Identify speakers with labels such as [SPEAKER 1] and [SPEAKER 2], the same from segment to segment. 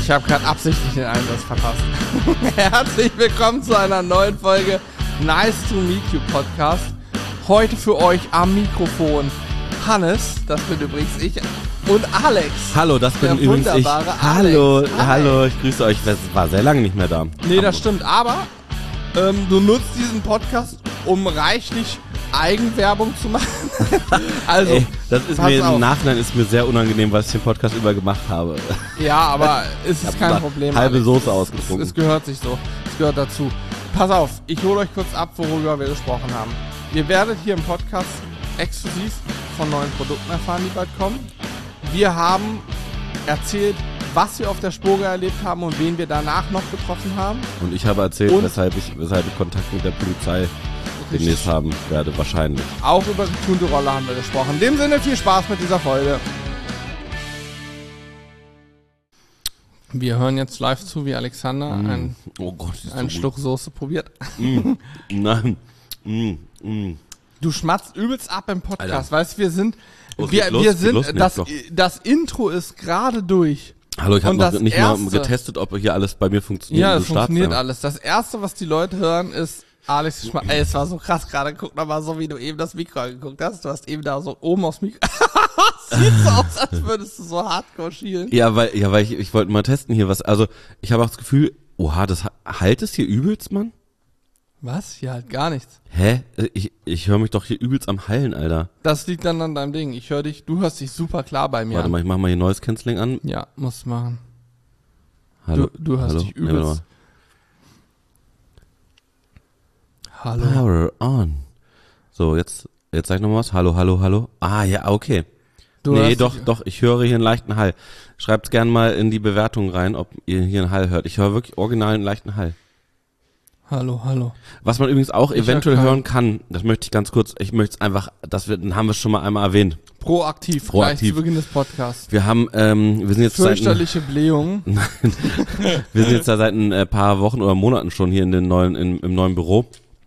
[SPEAKER 1] Ich habe gerade absichtlich den Einsatz verpasst. Herzlich willkommen zu einer neuen Folge Nice to Meet You Podcast. Heute für euch am Mikrofon Hannes, das bin übrigens ich, und Alex.
[SPEAKER 2] Hallo, das bin übrigens ich. Hallo, ich grüße euch. Das war sehr lange nicht mehr da.
[SPEAKER 1] Nee, das stimmt, aber du nutzt diesen Podcast, um reichlich Eigenwerbung zu machen. Also,
[SPEAKER 2] ey, das ist mir im Nachhinein ist mir sehr unangenehm, was ich den Podcast über gemacht habe.
[SPEAKER 1] Ja, aber es ist kein Problem.
[SPEAKER 2] Halbe Soße ausgetrunken.
[SPEAKER 1] Es gehört sich so. Es gehört dazu. Pass auf, ich hole euch kurz ab, worüber wir gesprochen haben. Ihr werdet hier im Podcast exklusiv von neuen Produkten erfahren, die bald kommen. Wir haben erzählt, was wir auf der Spoga erlebt haben und wen wir danach noch getroffen haben.
[SPEAKER 2] Und ich habe erzählt, weshalb ich Kontakt mit der Polizei demnächst haben werde, wahrscheinlich.
[SPEAKER 1] Auch über getunte Rolle haben wir gesprochen. In dem Sinne, viel Spaß mit dieser Folge. Wir hören jetzt live zu, wie Alexander einen Schluck Soße probiert.
[SPEAKER 2] Nein.
[SPEAKER 1] Du schmatzt übelst ab im Podcast,
[SPEAKER 2] Alter.
[SPEAKER 1] Weißt du, wir sind, das Intro ist gerade durch.
[SPEAKER 2] Hallo, ich habe noch nicht mal getestet, ob hier alles bei mir funktioniert.
[SPEAKER 1] Ja, es funktioniert alles. Das erste, was die Leute hören, ist Alex, ey, es war so krass gerade. Guck noch mal so, wie du eben das Mikro angeguckt hast. Du hast eben da so oben aufs Mikro. Sieht so aus, als würdest du so hardcore schielen.
[SPEAKER 2] Ja, weil ich wollte mal testen hier was. Also, ich habe auch das Gefühl, oha, das halt es hier übelst, Mann?
[SPEAKER 1] Was? Hier halt gar nichts.
[SPEAKER 2] Hä? Ich höre mich doch hier übelst am Hallen, Alter.
[SPEAKER 1] Das liegt dann an deinem Ding. Ich höre dich, du hörst dich super klar bei mir.
[SPEAKER 2] Warte mal, ich mach mal hier Noise Cancelling an.
[SPEAKER 1] Ja, musst du machen.
[SPEAKER 2] Hallo.
[SPEAKER 1] Du hörst dich übelst. Hallo.
[SPEAKER 2] Power on. So, jetzt sag ich noch mal was. Hallo. Ah, ja, okay. Nee, doch, ich höre hier einen leichten Hall. Schreibt's gerne mal in die Bewertung rein, ob ihr hier einen Hall hört. Ich höre wirklich original einen leichten Hall.
[SPEAKER 1] Hallo.
[SPEAKER 2] Was man übrigens auch eventuell hören kann, das möchte ich ganz kurz, ich möchte es einfach, dann haben wir es schon mal einmal erwähnt.
[SPEAKER 1] Proaktiv. Gleich zu Beginn des Podcasts.
[SPEAKER 2] Wir haben, wir sind jetzt
[SPEAKER 1] fürchterliche Blähungen.
[SPEAKER 2] Nein, wir sind jetzt da seit ein paar Wochen oder Monaten schon hier im neuen Büro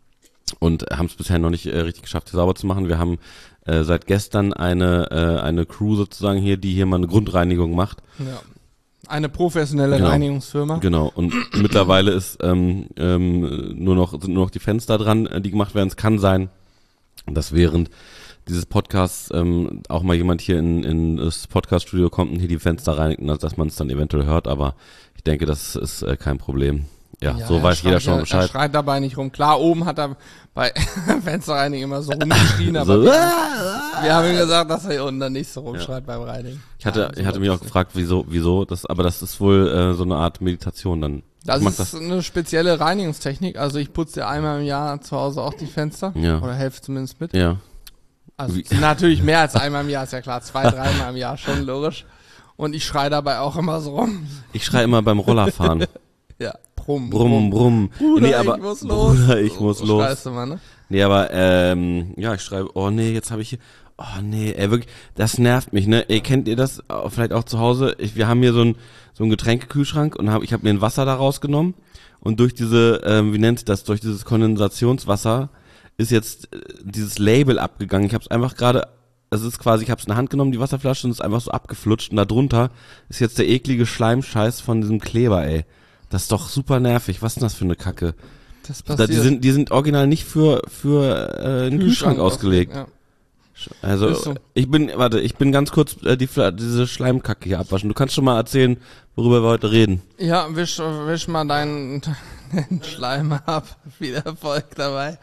[SPEAKER 2] und haben es bisher noch nicht richtig geschafft, hier sauber zu machen. Wir haben seit gestern eine Crew sozusagen hier, die hier mal eine Grundreinigung macht.
[SPEAKER 1] Ja. Eine professionelle Reinigungsfirma.
[SPEAKER 2] Genau, und mittlerweile ist sind nur noch die Fenster dran, die gemacht werden. Es kann sein, dass während dieses Podcasts auch mal jemand hier in das Podcast-Studio kommt und hier die Fenster reinigt, dass man es dann eventuell hört, aber ich denke, das ist kein Problem. Ja, so weiß jeder schon Bescheid.
[SPEAKER 1] Er schreit dabei nicht rum. Klar, oben hat er bei Fensterreinigen immer so rumgeschrien, aber
[SPEAKER 2] so,
[SPEAKER 1] wir haben ihm gesagt, dass er hier unten dann nicht so rumschreit beim Reinigen.
[SPEAKER 2] Ich hatte mich auch gefragt, wieso, aber das ist wohl so eine Art Meditation dann.
[SPEAKER 1] Das ist eine spezielle Reinigungstechnik, also ich putze ja einmal im Jahr zu Hause auch die Fenster, oder helfe zumindest mit.
[SPEAKER 2] Ja.
[SPEAKER 1] Also natürlich mehr als einmal im Jahr, ist ja klar, 2-3 Mal im Jahr, schon logisch. Und ich schreie dabei auch immer so rum.
[SPEAKER 2] Ich schreie immer beim Rollerfahren.
[SPEAKER 1] Ja, brumm.
[SPEAKER 2] Bruder,
[SPEAKER 1] ich muss los.
[SPEAKER 2] Bruder, ich muss los.
[SPEAKER 1] Schreist du mal, ne?
[SPEAKER 2] Nee, aber, ich schreibe, oh nee, jetzt habe ich hier, oh nee, wirklich, das nervt mich, ne? Ey, kennt ihr das vielleicht auch zu Hause? Wir haben hier so einen Getränkekühlschrank und ich habe mir ein Wasser da rausgenommen und durch diese, durch dieses Kondensationswasser ist jetzt dieses Label abgegangen. Ich habe es einfach gerade, ich habe es in der Hand genommen, die Wasserflasche, und es ist einfach so abgeflutscht und da drunter ist jetzt der eklige Schleimscheiß von diesem Kleber, ey. Das ist doch super nervig. Was ist denn das für eine Kacke?
[SPEAKER 1] Das passiert.
[SPEAKER 2] Die sind original nicht für einen Kühlschrank ausgelegt. Ja. Also so. Ich bin ganz kurz diese Schleimkacke hier abwaschen. Du kannst schon mal erzählen, worüber wir heute reden.
[SPEAKER 1] Ja, wisch mal deinen Schleim ab. Viel Erfolg dabei.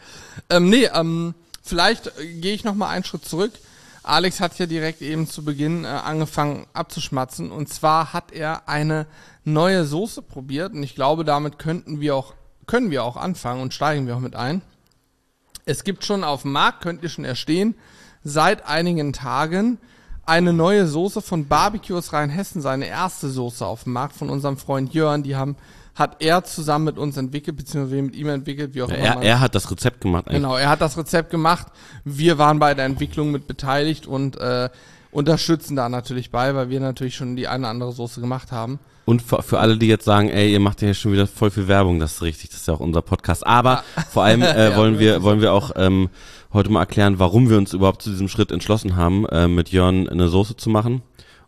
[SPEAKER 1] Vielleicht gehe ich noch mal einen Schritt zurück. Alex hat ja direkt eben zu Beginn angefangen abzuschmatzen, und zwar hat er eine neue Soße probiert, und ich glaube, damit können wir auch anfangen und steigen wir auch mit ein. Es gibt schon auf dem Markt, könnt ihr schon erstehen, seit einigen Tagen eine neue Soße von Barbecues Rheinhessen, seine erste Soße auf dem Markt von unserem Freund Jörn, hat er zusammen mit uns entwickelt, beziehungsweise wir mit ihm entwickelt, wie auch immer.
[SPEAKER 2] Er hat das Rezept gemacht eigentlich.
[SPEAKER 1] Genau, er hat das Rezept gemacht. Wir waren bei der Entwicklung mit beteiligt und unterstützen da natürlich bei, weil wir natürlich schon die eine oder andere Soße gemacht haben.
[SPEAKER 2] Und für alle, die jetzt sagen, ey, ihr macht ja schon wieder voll viel Werbung, das ist richtig, das ist ja auch unser Podcast. Aber vor allem wollen wir auch heute mal erklären, warum wir uns überhaupt zu diesem Schritt entschlossen haben, mit Jörn eine Soße zu machen.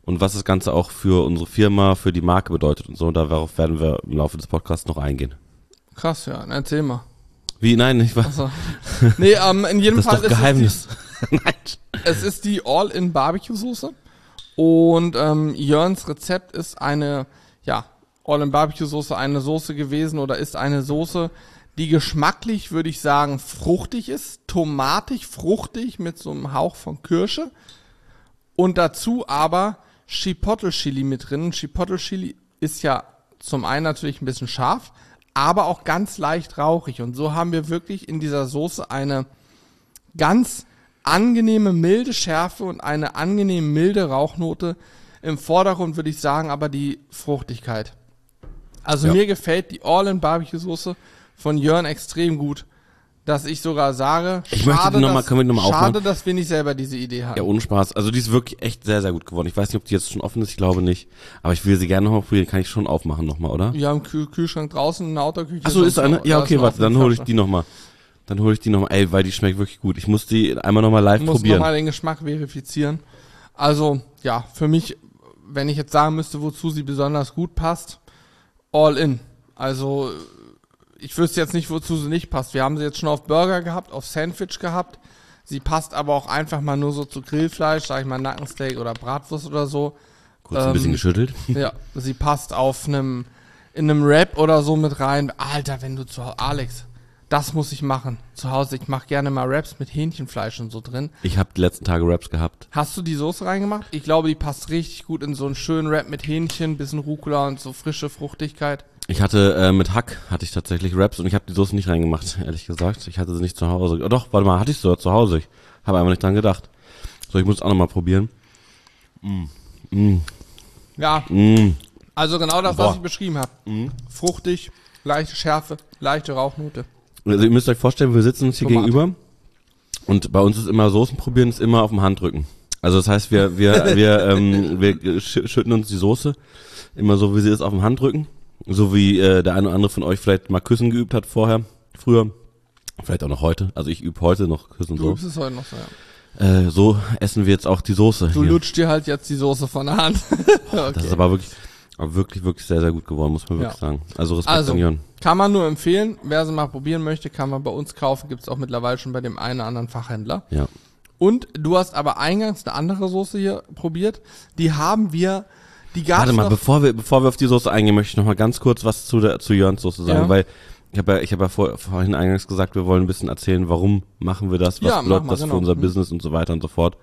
[SPEAKER 2] und was das Ganze auch für unsere Firma, für die Marke bedeutet und so. Darauf werden wir im Laufe des Podcasts noch eingehen.
[SPEAKER 1] Krass, ja, erzähl mal.
[SPEAKER 2] Wie? Nein, ich weiß.
[SPEAKER 1] Also, nee, in jedem
[SPEAKER 2] Das ist
[SPEAKER 1] Fall
[SPEAKER 2] doch Geheimnis.
[SPEAKER 1] Nein. Es ist die All-in Barbecue-Soße und Jörns Rezept ist eine, ja, All-in Barbecue-Soße, eine Soße gewesen oder ist eine Soße, die geschmacklich, würde ich sagen, fruchtig ist, tomatig, fruchtig mit so einem Hauch von Kirsche und dazu aber Chipotle-Chili mit drin. Chipotle-Chili ist ja zum einen natürlich ein bisschen scharf, aber auch ganz leicht rauchig. Und so haben wir wirklich in dieser Soße eine ganz angenehme, milde Schärfe und eine angenehm milde Rauchnote. Im Vordergrund würde ich sagen, aber die Fruchtigkeit. Also mir gefällt die All-in-Barbecue-Soße von Jörn extrem gut, dass ich sogar sage,
[SPEAKER 2] Ich möchte die noch mal, können wir die noch mal aufmachen?
[SPEAKER 1] schade, dass wir nicht selber diese Idee hatten.
[SPEAKER 2] Ja, ohne Spaß. Also die ist wirklich echt sehr, sehr gut geworden. Ich weiß nicht, ob die jetzt schon offen ist, ich glaube nicht. Aber ich will sie gerne nochmal probieren. Kann ich schon aufmachen nochmal, oder?
[SPEAKER 1] Wir haben Kühlschrank draußen in der Autoküche.
[SPEAKER 2] Achso, ist eine? Ja, okay, warte, dann hole ich
[SPEAKER 1] die
[SPEAKER 2] die nochmal. Ey, weil die schmeckt wirklich gut. Ich muss die einmal nochmal live
[SPEAKER 1] Ich muss
[SPEAKER 2] probieren.
[SPEAKER 1] nochmal den Geschmack verifizieren. Also, ja, für mich, wenn ich jetzt sagen müsste, wozu sie besonders gut passt, all in. Also, ich wüsste jetzt nicht, wozu sie nicht passt. Wir haben sie jetzt schon auf Burger gehabt, auf Sandwich gehabt. Sie passt aber auch einfach mal nur so zu Grillfleisch, sag ich mal Nackensteak oder Bratwurst oder so.
[SPEAKER 2] Kurz ein bisschen geschüttelt.
[SPEAKER 1] Ja, sie passt in einem Wrap oder so mit rein. Alter, wenn du Alex, das muss ich machen. Zu Hause, ich mache gerne mal Wraps mit Hähnchenfleisch und so drin.
[SPEAKER 2] Ich habe die letzten Tage Wraps gehabt.
[SPEAKER 1] Hast du die Soße reingemacht? Ich glaube, die passt richtig gut in so einen schönen Wrap mit Hähnchen, bisschen Rucola und so frische Fruchtigkeit.
[SPEAKER 2] Ich hatte mit Hack hatte ich tatsächlich Wraps und ich habe die Soße nicht reingemacht, ehrlich gesagt. Ich hatte sie nicht zu Hause. Oh, doch, warte mal, hatte ich sie zu Hause. Ich habe einfach nicht dran gedacht. So, ich muss es auch nochmal probieren.
[SPEAKER 1] Ja, also genau das,
[SPEAKER 2] Boah.
[SPEAKER 1] was ich beschrieben habe. Fruchtig, leichte Schärfe, leichte Rauchnote.
[SPEAKER 2] Also ihr müsst euch vorstellen, wir sitzen uns hier
[SPEAKER 1] Tomat.
[SPEAKER 2] gegenüber und bei uns ist immer Soßen probieren, ist immer auf dem Handrücken. Also das heißt, wir schütten uns die Soße immer so, wie sie ist, auf dem Handrücken. So wie der eine oder andere von euch vielleicht mal Küssen geübt hat früher, vielleicht auch noch heute. Also ich übe heute noch Küssen
[SPEAKER 1] Du
[SPEAKER 2] so.
[SPEAKER 1] übst es heute noch so, ja.
[SPEAKER 2] So essen wir jetzt auch die Soße.
[SPEAKER 1] Du
[SPEAKER 2] hier.
[SPEAKER 1] lutscht dir halt jetzt die Soße von der Hand. Okay.
[SPEAKER 2] Das ist aber wirklich sehr, sehr gut geworden, muss man wirklich sagen. Also Respekt an Jörn.
[SPEAKER 1] Kann man nur empfehlen. Wer sie mal probieren möchte, kann man bei uns kaufen. Gibt es auch mittlerweile schon bei dem einen oder anderen Fachhändler.
[SPEAKER 2] Ja.
[SPEAKER 1] Und du hast aber eingangs eine andere Soße hier probiert. Die gab's
[SPEAKER 2] Warte mal,
[SPEAKER 1] noch.
[SPEAKER 2] bevor wir auf die Soße eingehen, möchte ich noch mal ganz kurz was zu Jörns Soße sagen,
[SPEAKER 1] Ja.
[SPEAKER 2] weil ich habe ja vorhin eingangs gesagt, wir wollen ein bisschen erzählen, warum machen wir das, was
[SPEAKER 1] Ja,
[SPEAKER 2] bedeutet
[SPEAKER 1] mach mal,
[SPEAKER 2] das für
[SPEAKER 1] genau.
[SPEAKER 2] unser Business und so weiter und so fort.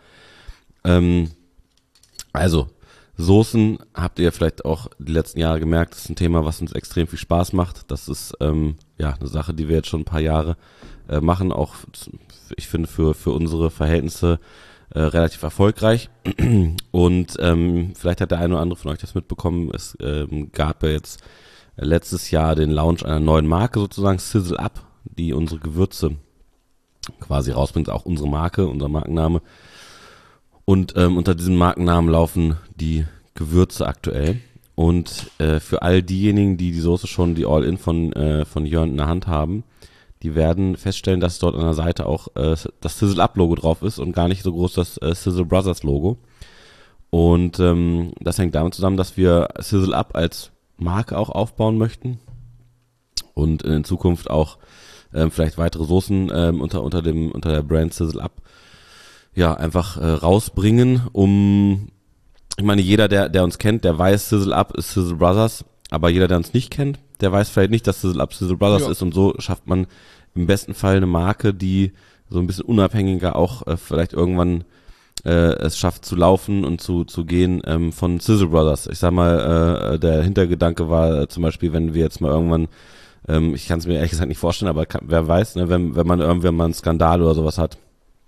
[SPEAKER 2] Also, Soßen habt ihr vielleicht auch die letzten Jahre gemerkt, das ist ein Thema, was uns extrem viel Spaß macht. Das ist eine Sache, die wir jetzt schon ein paar Jahre machen, auch ich finde für unsere Verhältnisse relativ erfolgreich. Und vielleicht hat der eine oder andere von euch das mitbekommen, es gab ja jetzt letztes Jahr den Launch einer neuen Marke sozusagen, Sizzle Up, die unsere Gewürze quasi rausbringt, auch unsere Marke, unser Markenname. Und unter diesem Markennamen laufen die Gewürze aktuell. Und für all diejenigen, die die Soße schon, die All-In von Jörn in der Hand haben, die werden feststellen, dass dort an der Seite auch das Sizzle Up Logo drauf ist und gar nicht so groß das Sizzle Brothers Logo. Und das hängt damit zusammen, dass wir Sizzle Up als Marke auch aufbauen möchten und in Zukunft auch vielleicht weitere Soßen unter der Brand Sizzle Up einfach rausbringen, ich meine, jeder, der uns kennt, der weiß, Sizzle Up ist Sizzle Brothers, aber jeder, der uns nicht kennt, der weiß vielleicht nicht, dass Sizzle Up Sizzle Brothers ist, und so schafft man im besten Fall eine Marke, die so ein bisschen unabhängiger auch vielleicht irgendwann es schafft zu laufen und zu gehen von Sizzle Brothers. Ich sag mal, der Hintergedanke war zum Beispiel, wenn wir jetzt mal irgendwann, ich kann es mir ehrlich gesagt nicht vorstellen, aber wer weiß, ne, wenn man irgendwann mal einen Skandal oder sowas hat,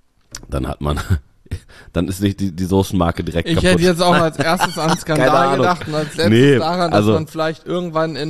[SPEAKER 2] dann ist nicht die Soßenmarke direkt
[SPEAKER 1] Ich
[SPEAKER 2] kaputt.
[SPEAKER 1] hätte jetzt auch als erstes an
[SPEAKER 2] Keine
[SPEAKER 1] Skandal
[SPEAKER 2] Ahnung.
[SPEAKER 1] gedacht und als letztes
[SPEAKER 2] Nee,
[SPEAKER 1] daran, dass
[SPEAKER 2] also-
[SPEAKER 1] man vielleicht irgendwann in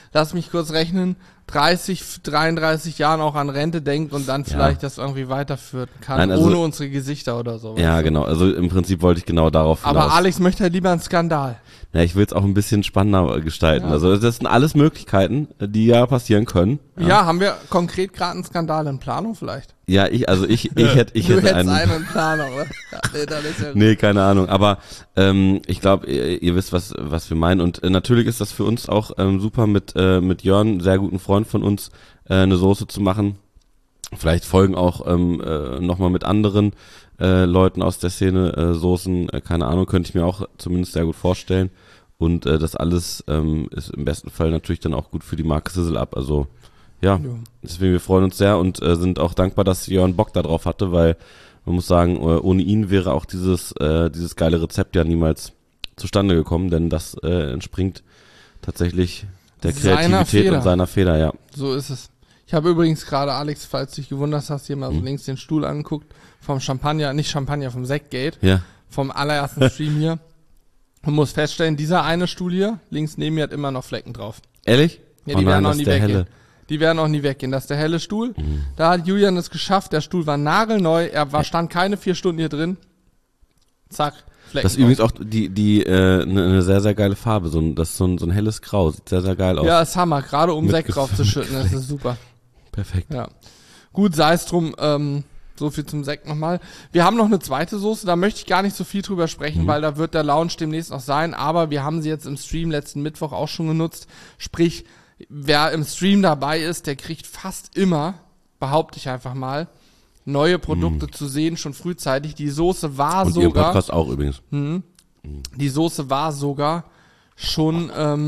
[SPEAKER 1] lass mich kurz rechnen, 30, 33 Jahren auch an Rente denkt und dann vielleicht das irgendwie weiterführen kann,
[SPEAKER 2] Nein, also,
[SPEAKER 1] ohne unsere Gesichter oder so.
[SPEAKER 2] Ja, genau. Also im Prinzip wollte ich genau darauf hinaus.
[SPEAKER 1] Aber Alex möchte halt lieber einen Skandal.
[SPEAKER 2] Ja, ich will es auch ein bisschen spannender gestalten. Ja. Also das sind alles Möglichkeiten, die ja passieren können.
[SPEAKER 1] Ja, haben wir konkret gerade einen Skandal in Planung vielleicht?
[SPEAKER 2] Ja, ich hätte
[SPEAKER 1] einen in Planung, oder? Ja, nee, dann ist ja
[SPEAKER 2] nee, keine Ahnung. Aber ich glaube, ihr wisst, was wir meinen. Und natürlich ist das für uns auch super mit Jörn, sehr guten Freund von uns, eine Soße zu machen. Vielleicht folgen auch nochmal mit anderen Leuten aus der Szene Soßen, keine Ahnung, könnte ich mir auch zumindest sehr gut vorstellen. Und das alles ist im besten Fall natürlich dann auch gut für die Marke Sizzle Up. Also ja, deswegen wir freuen uns sehr und sind auch dankbar, dass Jörn Bock da drauf hatte, weil man muss sagen, ohne ihn wäre auch dieses geile Rezept ja niemals zustande gekommen, denn das entspringt tatsächlich der Kreativität und seiner Feder, ja.
[SPEAKER 1] So ist es. Ich habe übrigens gerade, Alex, falls du dich gewundert hast, hier mal so links den Stuhl angeguckt, vom Sektgate, vom allerersten Stream hier. Und muss feststellen, dieser eine Stuhl hier, links neben mir, hat immer noch Flecken drauf.
[SPEAKER 2] Ehrlich?
[SPEAKER 1] Ja, die werden auch nie weggehen. Die werden auch nie weggehen. Das ist der helle Stuhl. Da hat Julian es geschafft, der Stuhl war nagelneu, stand keine 4 Stunden hier drin. Zack, Flecken.
[SPEAKER 2] Das ist übrigens auch eine sehr, sehr geile Farbe. Das ist so ein helles Grau. Sieht sehr, sehr geil aus.
[SPEAKER 1] Ja, ist Hammer. Gerade um Sekt drauf zu schütten, das ist super.
[SPEAKER 2] Perfekt.
[SPEAKER 1] Ja. Gut, sei es drum, so viel zum Sekt nochmal. Wir haben noch eine zweite Soße, da möchte ich gar nicht so viel drüber sprechen, weil da wird der Lounge demnächst noch sein, aber wir haben sie jetzt im Stream letzten Mittwoch auch schon genutzt. Sprich, wer im Stream dabei ist, der kriegt fast immer, behaupte ich einfach mal, neue Produkte zu sehen, schon frühzeitig. Die Soße war
[SPEAKER 2] und
[SPEAKER 1] sogar...
[SPEAKER 2] Und ihr Podcast auch übrigens.
[SPEAKER 1] Die Soße war sogar schon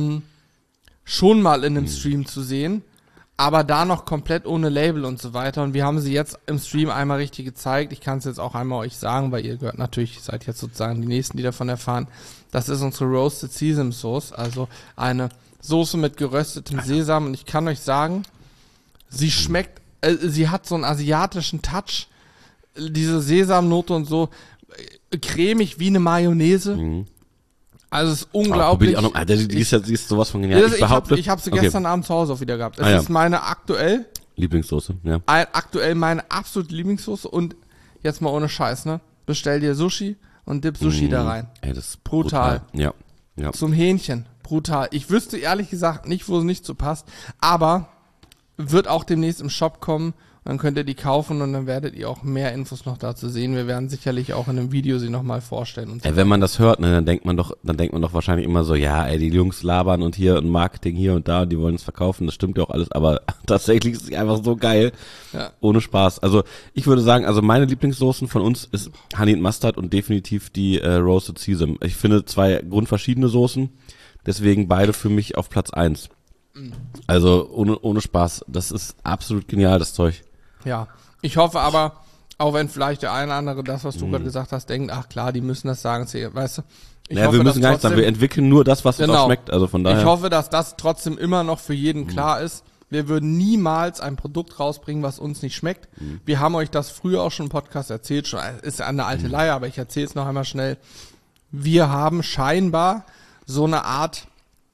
[SPEAKER 1] mal in einem Stream zu sehen, aber da noch komplett ohne Label und so weiter. Und wir haben sie jetzt im Stream einmal richtig gezeigt. Ich kann es jetzt auch einmal euch sagen, weil ihr gehört natürlich, seid jetzt sozusagen die Nächsten, die davon erfahren. Das ist unsere Roasted Sesame Sauce, also eine Soße mit geröstetem Sesam. Und ich kann euch sagen, sie schmeckt, sie hat so einen asiatischen Touch, diese Sesamnote und so, cremig wie eine Mayonnaise. Also es ist unglaublich.
[SPEAKER 2] Die ist sowas von genial.
[SPEAKER 1] Ich habe sie gestern Abend zu Hause auch wieder gehabt. Es ist meine aktuell
[SPEAKER 2] Lieblingssoße, ja.
[SPEAKER 1] Aktuell meine absolute Lieblingssoße und jetzt mal ohne Scheiß, ne? Bestell dir Sushi und dip Sushi da rein.
[SPEAKER 2] Ey, das ist
[SPEAKER 1] brutal.
[SPEAKER 2] Ja.
[SPEAKER 1] Zum Hähnchen. Brutal. Ich wüsste ehrlich gesagt nicht, wo es nicht so passt, aber wird auch demnächst im Shop kommen. Dann könnt ihr die kaufen und dann werdet ihr auch mehr Infos noch dazu sehen. Wir werden sicherlich auch in einem Video sie nochmal vorstellen. Und so.
[SPEAKER 2] Wenn man das hört, ne, dann denkt man doch wahrscheinlich immer so, ja, die Jungs labern und hier und Marketing hier und da und die wollen es verkaufen. Das stimmt ja auch alles, aber tatsächlich ist es einfach so geil. Ja. Ohne Spaß. Also ich würde sagen, meine Lieblingssoßen von uns ist Honey and Mustard und definitiv die Roasted Sesame. Ich finde 2 grundverschiedene Soßen, deswegen beide für mich auf Platz 1. Also ohne Spaß. Das ist absolut genial, das Zeug.
[SPEAKER 1] Ja, ich hoffe aber, auch wenn vielleicht der eine oder andere das, was du gerade gesagt hast, denkt, ach klar, die müssen das sagen, weißt du.
[SPEAKER 2] Wir müssen gar nicht sagen, wir entwickeln nur das, was uns auch schmeckt, also von daher.
[SPEAKER 1] Ich hoffe, dass das trotzdem immer noch für jeden klar ist. Wir würden niemals ein Produkt rausbringen, was uns nicht schmeckt. Wir haben euch das früher auch schon im Podcast erzählt, schon ist eine alte Leier, aber ich erzähle es noch einmal schnell. Wir haben scheinbar so eine Art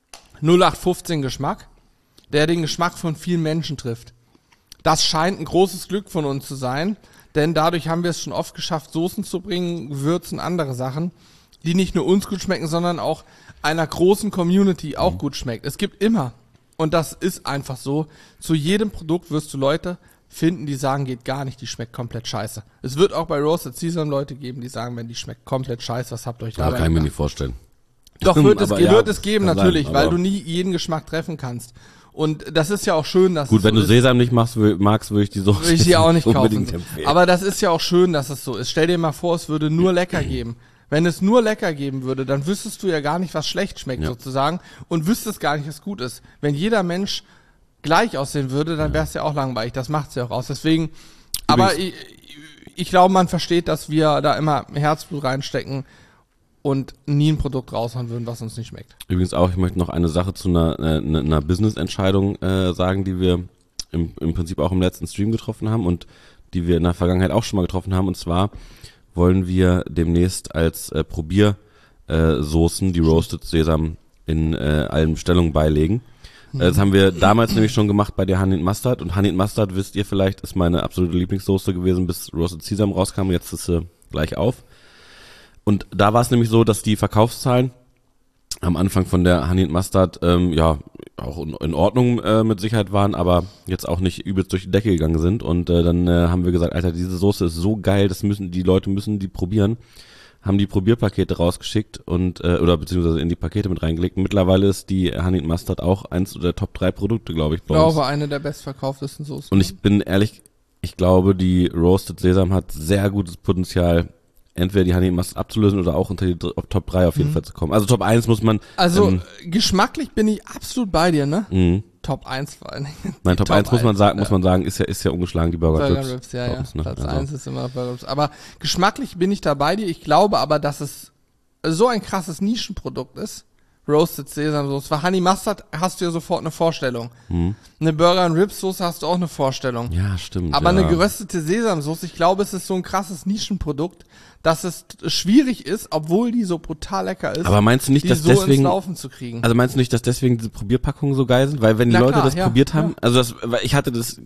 [SPEAKER 1] 0815 Geschmack, der den Geschmack von vielen Menschen trifft. Das scheint ein großes Glück von uns zu sein, denn dadurch haben wir es schon oft geschafft, Soßen zu bringen, Gewürzen, andere Sachen, die nicht nur uns gut schmecken, sondern auch einer großen Community auch gut schmeckt. Es gibt immer, und das ist einfach so, zu jedem Produkt wirst du Leute finden, die sagen, geht gar nicht, die schmeckt komplett scheiße. Es wird auch bei Roasted Sesame Leute geben, die sagen, wenn die schmeckt komplett scheiße, was habt ihr euch dabei
[SPEAKER 2] gemacht? Kann ich mir nicht vorstellen.
[SPEAKER 1] Doch, wird es geben, natürlich, sein, weil du nie jeden Geschmack treffen kannst. Und das ist ja auch schön, dass
[SPEAKER 2] gut, wenn du Sesam nicht magst, würde ich die Soße
[SPEAKER 1] würde ich die auch nicht kaufen. Aber das ist ja auch schön, dass es so ist. Stell dir mal vor, es würde nur lecker geben. Wenn es nur lecker geben würde, dann wüsstest du ja gar nicht, was schlecht schmeckt sozusagen und wüsstest gar nicht, was gut ist. Wenn jeder Mensch gleich aussehen würde, dann wäre es ja auch langweilig. Das macht's ja auch aus. Deswegen, aber ich glaube, man versteht, dass wir da immer Herzblut reinstecken und nie ein Produkt raushauen würden, was uns nicht schmeckt.
[SPEAKER 2] Übrigens auch, ich möchte noch eine Sache zu einer Business-Entscheidung sagen, die wir im Prinzip auch im letzten Stream getroffen haben und die wir in der Vergangenheit auch schon mal getroffen haben. Und zwar wollen wir demnächst als Probiersoßen die Roasted Sesam in allen Bestellungen beilegen. Das haben wir damals nämlich schon gemacht bei der Honey Mustard. Und Honey Mustard, wisst ihr vielleicht, ist meine absolute Lieblingssoße gewesen, bis Roasted Sesame rauskam. Jetzt ist sie gleich auf. Und da war es nämlich so, dass die Verkaufszahlen am Anfang von der Honey Mustard auch in Ordnung mit Sicherheit waren, aber jetzt auch nicht übelst durch die Decke gegangen sind. Und dann haben wir gesagt, Alter, diese Soße ist so geil, die Leute müssen die probieren. Haben die Probierpakete rausgeschickt und oder beziehungsweise in die Pakete mit reingelegt. Mittlerweile ist die Honey Mustard auch eins der Top 3 Produkte, glaube ich,
[SPEAKER 1] bei uns. Ich glaube, eine der bestverkauftesten Soßen.
[SPEAKER 2] Und ich bin ehrlich, ich glaube, die Roasted Sesame hat sehr gutes Potenzial, entweder die Honey Mustard abzulösen oder auch unter die Top 3 auf jeden Fall zu kommen. Also Top 1 muss man...
[SPEAKER 1] Also geschmacklich bin ich absolut bei dir, ne? Top 1 vor allen Dingen.
[SPEAKER 2] Nein, Top 1 muss man sagen, ist ja ungeschlagen, die Burger Ribs.
[SPEAKER 1] Ja.
[SPEAKER 2] Uns, ne?
[SPEAKER 1] Platz 1 ist immer Burger Ribs. Aber geschmacklich bin ich da bei dir. Ich glaube aber, dass es so ein krasses Nischenprodukt ist. Roasted Sesame Sauce. Bei Honey Mustard hast du ja sofort eine Vorstellung. Eine Burger and Ribs Soße hast du auch eine Vorstellung.
[SPEAKER 2] Ja, stimmt.
[SPEAKER 1] Aber eine geröstete Sesamsoße, ich glaube, es ist so ein krasses Nischenprodukt, dass es schwierig ist, obwohl die so brutal lecker ist,
[SPEAKER 2] aber meinst du nicht,
[SPEAKER 1] die
[SPEAKER 2] dass
[SPEAKER 1] so
[SPEAKER 2] deswegen
[SPEAKER 1] ins Laufen zu kriegen.
[SPEAKER 2] Also meinst du nicht, dass deswegen diese Probierpackungen so geil sind? Weil wenn die Leute
[SPEAKER 1] klar,
[SPEAKER 2] das probiert haben, weil ich hatte das,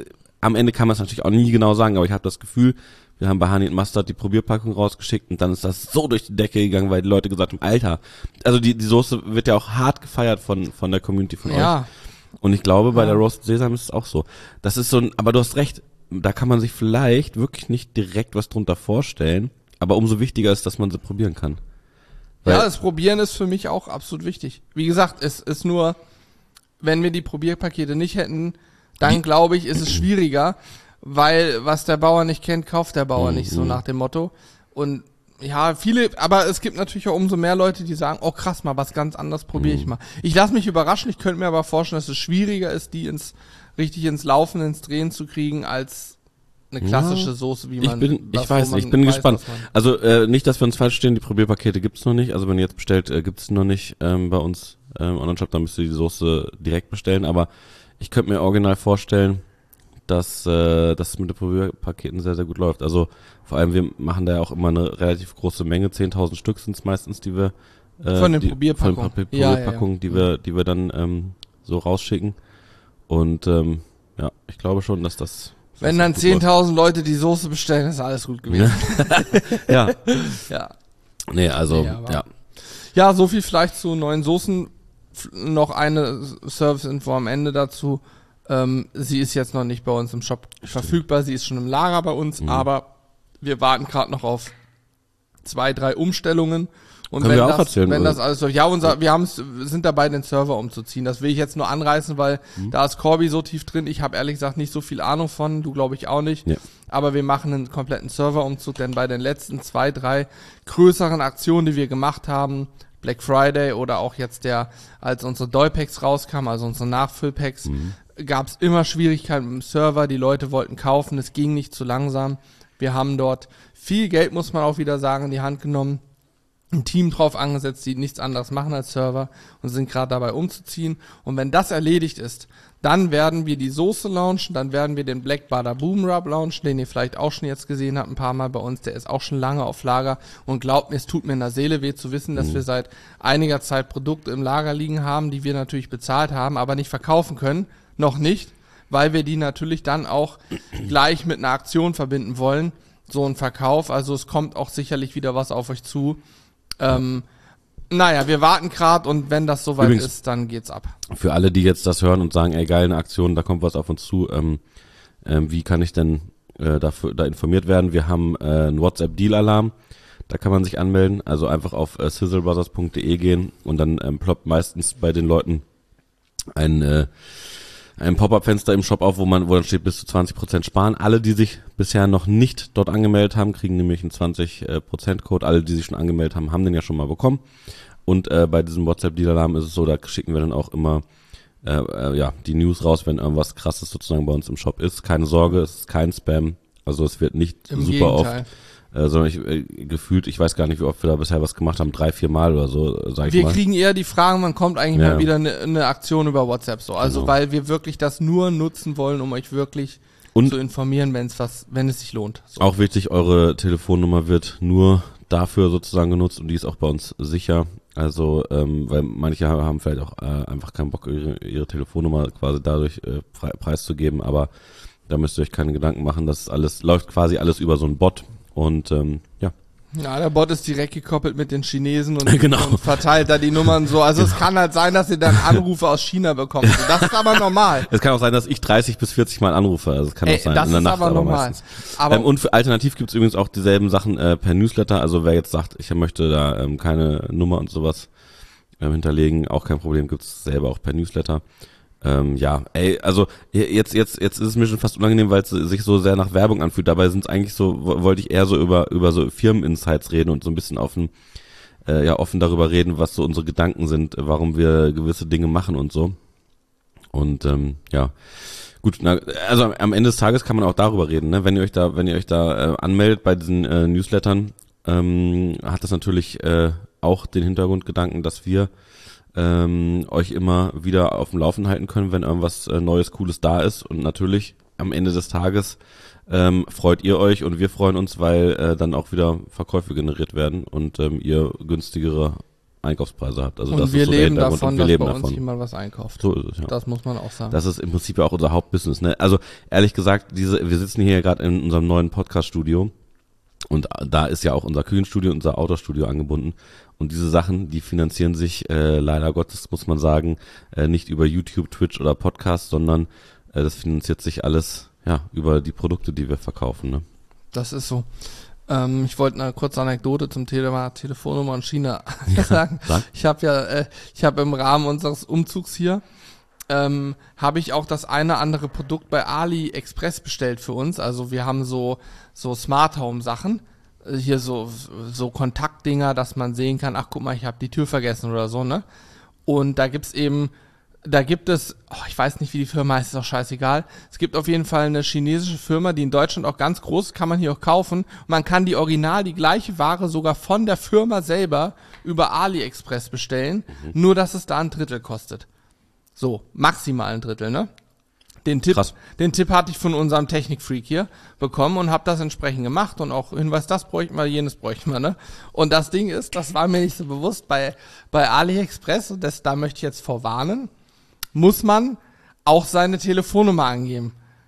[SPEAKER 2] am Ende kann man es natürlich auch nie genau sagen, aber ich habe das Gefühl, wir haben bei Honey Mustard die Probierpackung rausgeschickt und dann ist das so durch die Decke gegangen, weil die Leute gesagt haben, Alter, also die Soße wird ja auch hart gefeiert von der Community von euch. Und ich glaube, bei der Roasted Sesame ist es auch so. Das ist so aber du hast recht, da kann man sich vielleicht wirklich nicht direkt was drunter vorstellen, aber umso wichtiger ist, dass man sie probieren kann.
[SPEAKER 1] Ja, das Probieren ist für mich auch absolut wichtig. Wie gesagt, es ist nur, wenn wir die Probierpakete nicht hätten, dann glaube ich, ist es schwieriger, weil was der Bauer nicht kennt, kauft der Bauer nicht, so nach dem Motto. Und ja, aber es gibt natürlich auch umso mehr Leute, die sagen, oh krass, mal was ganz anderes probiere ich mal. Ich lasse mich überraschen, ich könnte mir aber vorstellen, dass es schwieriger ist, die richtig ins Laufen, ins Drehen zu kriegen, als eine klassische Soße, wie man...
[SPEAKER 2] Ich bin gespannt. Also nicht, dass wir uns falsch stehen, die Probierpakete gibt's noch nicht. Also wenn ihr jetzt bestellt, gibt's noch nicht bei uns im Online-Shop, dann müsst ihr die Soße direkt bestellen. Aber ich könnte mir original vorstellen, dass das mit den Probierpaketen sehr, sehr gut läuft. Also vor allem, wir machen da ja auch immer eine relativ große Menge, 10.000 Stück sind es meistens, die wir
[SPEAKER 1] von den Probierpackungen,
[SPEAKER 2] die wir dann so rausschicken. Und ich glaube schon, dass das...
[SPEAKER 1] Wenn dann 10.000 Leute die Soße bestellen, ist alles gut gewesen.
[SPEAKER 2] Ja.
[SPEAKER 1] Ja.
[SPEAKER 2] Nee, also,
[SPEAKER 1] Ja, so viel vielleicht zu neuen Soßen. Noch eine Service-Info am Ende dazu. Sie ist jetzt noch nicht bei uns im Shop verfügbar. Sie ist schon im Lager bei uns, aber wir warten gerade noch auf 2, 3 Umstellungen. Und
[SPEAKER 2] können wir auch erzählen,
[SPEAKER 1] wenn das alles so, wir sind dabei, den Server umzuziehen. Das will ich jetzt nur anreißen, weil da ist Corby so tief drin. Ich habe ehrlich gesagt nicht so viel Ahnung von, du glaube ich auch nicht. Ja. Aber wir machen einen kompletten Serverumzug, denn bei den letzten 2, 3 größeren Aktionen, die wir gemacht haben, Black Friday oder auch jetzt als unsere Doy-Packs rauskamen, also unsere Nachfüllpacks, gab es immer Schwierigkeiten mit dem Server. Die Leute wollten kaufen, es ging nicht zu langsam. Wir haben dort viel Geld, muss man auch wieder sagen, in die Hand genommen. Ein Team drauf angesetzt, die nichts anderes machen als Server und sind gerade dabei umzuziehen. Und wenn das erledigt ist, dann werden wir die Soße launchen, dann werden wir den Black Bada Boom Rub launchen, den ihr vielleicht auch schon jetzt gesehen habt, ein paar Mal bei uns. Der ist auch schon lange auf Lager und glaubt mir, es tut mir in der Seele weh zu wissen, dass wir seit einiger Zeit Produkte im Lager liegen haben, die wir natürlich bezahlt haben, aber nicht verkaufen können. Noch nicht, weil wir die natürlich dann auch gleich mit einer Aktion verbinden wollen. So ein Verkauf, also es kommt auch sicherlich wieder was auf euch zu. Wir warten gerade und wenn das soweit ist, dann geht's ab.
[SPEAKER 2] Für alle, die jetzt das hören und sagen, ey geil, eine Aktion, da kommt was auf uns zu, wie kann ich denn da informiert werden? Wir haben einen WhatsApp-Deal-Alarm, da kann man sich anmelden, also einfach auf sizzlebrothers.de gehen und dann ploppt meistens bei den Leuten ein Pop-up-Fenster im Shop auf, wo dann steht bis zu 20% sparen. Alle, die sich bisher noch nicht dort angemeldet haben, kriegen nämlich einen 20%-Code. Alle, die sich schon angemeldet haben, haben den ja schon mal bekommen. Und bei diesem WhatsApp-Deal-Alarm ist es so, da schicken wir dann auch immer die News raus, wenn irgendwas Krasses sozusagen bei uns im Shop ist. Keine Sorge, es ist kein Spam. Also es wird nicht
[SPEAKER 1] Im
[SPEAKER 2] super
[SPEAKER 1] Gegenteil.
[SPEAKER 2] Oft sondern gefühlt, ich weiß gar nicht, wie oft wir da bisher was gemacht haben, 3, 4 Mal oder so, sag ich mal.
[SPEAKER 1] Wir kriegen eher die Fragen, wann kommt eigentlich mal wieder eine Aktion über WhatsApp so. Also weil wir wirklich das nur nutzen wollen, um euch wirklich zu informieren, wenn es sich lohnt. So.
[SPEAKER 2] Auch wichtig, eure Telefonnummer wird nur dafür sozusagen genutzt und die ist auch bei uns sicher. Also, weil manche haben vielleicht auch einfach keinen Bock, ihre Telefonnummer quasi dadurch preiszugeben, aber da müsst ihr euch keine Gedanken machen, das läuft quasi alles über so einen Bot und ja.
[SPEAKER 1] Ja, der Bot ist direkt gekoppelt mit den Chinesen und,
[SPEAKER 2] Genau.
[SPEAKER 1] und verteilt da die Nummern so. Also es kann halt sein, dass ihr dann Anrufe aus China bekommt. Das ist aber normal.
[SPEAKER 2] Es kann auch sein, dass ich 30 bis 40 Mal anrufe. Also es kann auch sein,
[SPEAKER 1] das
[SPEAKER 2] in der
[SPEAKER 1] ist
[SPEAKER 2] Nacht
[SPEAKER 1] aber normal.
[SPEAKER 2] meistens.
[SPEAKER 1] Aber
[SPEAKER 2] Und alternativ gibt es übrigens auch dieselben Sachen per Newsletter. Also wer jetzt sagt, ich möchte da keine Nummer und sowas hinterlegen, auch kein Problem, gibt es selber auch per Newsletter. Ja, also jetzt ist es mir schon fast unangenehm, weil es sich so sehr nach Werbung anfühlt. Dabei sind es eigentlich so, wollte ich eher so über so Firmeninsights reden und so ein bisschen offen darüber reden, was so unsere Gedanken sind, warum wir gewisse Dinge machen und so. Und ja, gut, also am Ende des Tages kann man auch darüber reden, ne? Wenn ihr euch da anmeldet bei diesen Newslettern, hat das natürlich auch den Hintergrundgedanken, dass wir euch immer wieder auf dem Laufen halten können, wenn irgendwas Neues, Cooles da ist. Und natürlich am Ende des Tages freut ihr euch und wir freuen uns, weil dann auch wieder Verkäufe generiert werden und ihr günstigere Einkaufspreise habt. Also
[SPEAKER 1] und
[SPEAKER 2] das
[SPEAKER 1] wir
[SPEAKER 2] ist so
[SPEAKER 1] leben
[SPEAKER 2] der
[SPEAKER 1] davon,
[SPEAKER 2] Hintergrund. Wir leben
[SPEAKER 1] dass bei uns
[SPEAKER 2] davon.
[SPEAKER 1] jemand was einkauft.
[SPEAKER 2] So ist es, ja.
[SPEAKER 1] Das muss man auch sagen.
[SPEAKER 2] Das ist im Prinzip ja auch unser Hauptbusiness, ne? Also ehrlich gesagt, wir sitzen hier gerade in unserem neuen Podcast-Studio und da ist ja auch unser Küchenstudio, unser Outdoor-Studio angebunden. Und diese Sachen, die finanzieren sich leider Gottes, muss man sagen, nicht über YouTube, Twitch oder Podcast, sondern das finanziert sich alles über die Produkte, die wir verkaufen. Ne?
[SPEAKER 1] Das ist so. Ich wollte eine kurze Anekdote zum Thema Telefonnummer und China sagen. Ich habe im Rahmen unseres Umzugs hier habe ich auch das eine andere Produkt bei AliExpress bestellt für uns. Also wir haben so Smart Home Sachen. Hier so Kontaktdinger, dass man sehen kann, ach guck mal, ich habe die Tür vergessen oder so, ne? Und da gibt es, ich weiß nicht, wie die Firma heißt, ist auch scheißegal. Es gibt auf jeden Fall eine chinesische Firma, die in Deutschland auch ganz groß ist, kann man hier auch kaufen. Und man kann die gleiche Ware sogar von der Firma selber über AliExpress bestellen, nur dass es da ein Drittel kostet. So, maximal ein Drittel, ne? Den Tipp hatte ich von unserem Technikfreak hier bekommen und habe das entsprechend gemacht und auch Hinweis, das bräuchten wir, jenes bräuchten wir, ne? Und das Ding ist, das war mir nicht so bewusst, bei AliExpress, und da möchte ich jetzt vorwarnen, muss man auch seine Telefonnummer angeben.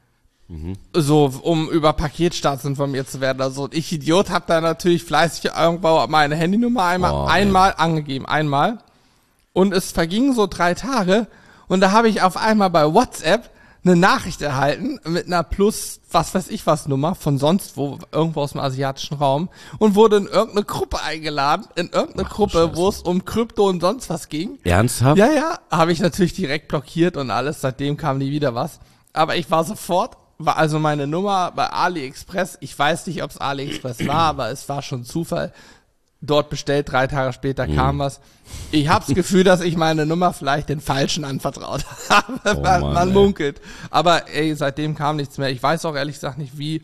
[SPEAKER 1] So, um über Paketstarts informiert zu werden. Also ich Idiot habe da natürlich fleißig irgendwo meine Handynummer einmal angegeben, einmal. Und es vergingen so 3 Tage und da habe ich auf einmal bei WhatsApp eine Nachricht erhalten mit einer plus was weiß ich was Nummer von sonst wo, irgendwo aus dem asiatischen Raum und wurde in irgendeine Gruppe eingeladen, wo es um Krypto und sonst was ging.
[SPEAKER 2] Ernsthaft?
[SPEAKER 1] Ja, habe ich natürlich direkt blockiert und alles, seitdem kam nie wieder was. Aber ich war also meine Nummer bei AliExpress, ich weiß nicht, ob es AliExpress war, aber es war schon Zufall. Dort bestellt, 3 Tage später kam was. Ich habe das Gefühl, dass ich meine Nummer vielleicht den Falschen anvertraut habe. Man munkelt. Aber seitdem kam nichts mehr. Ich weiß auch ehrlich gesagt nicht, wie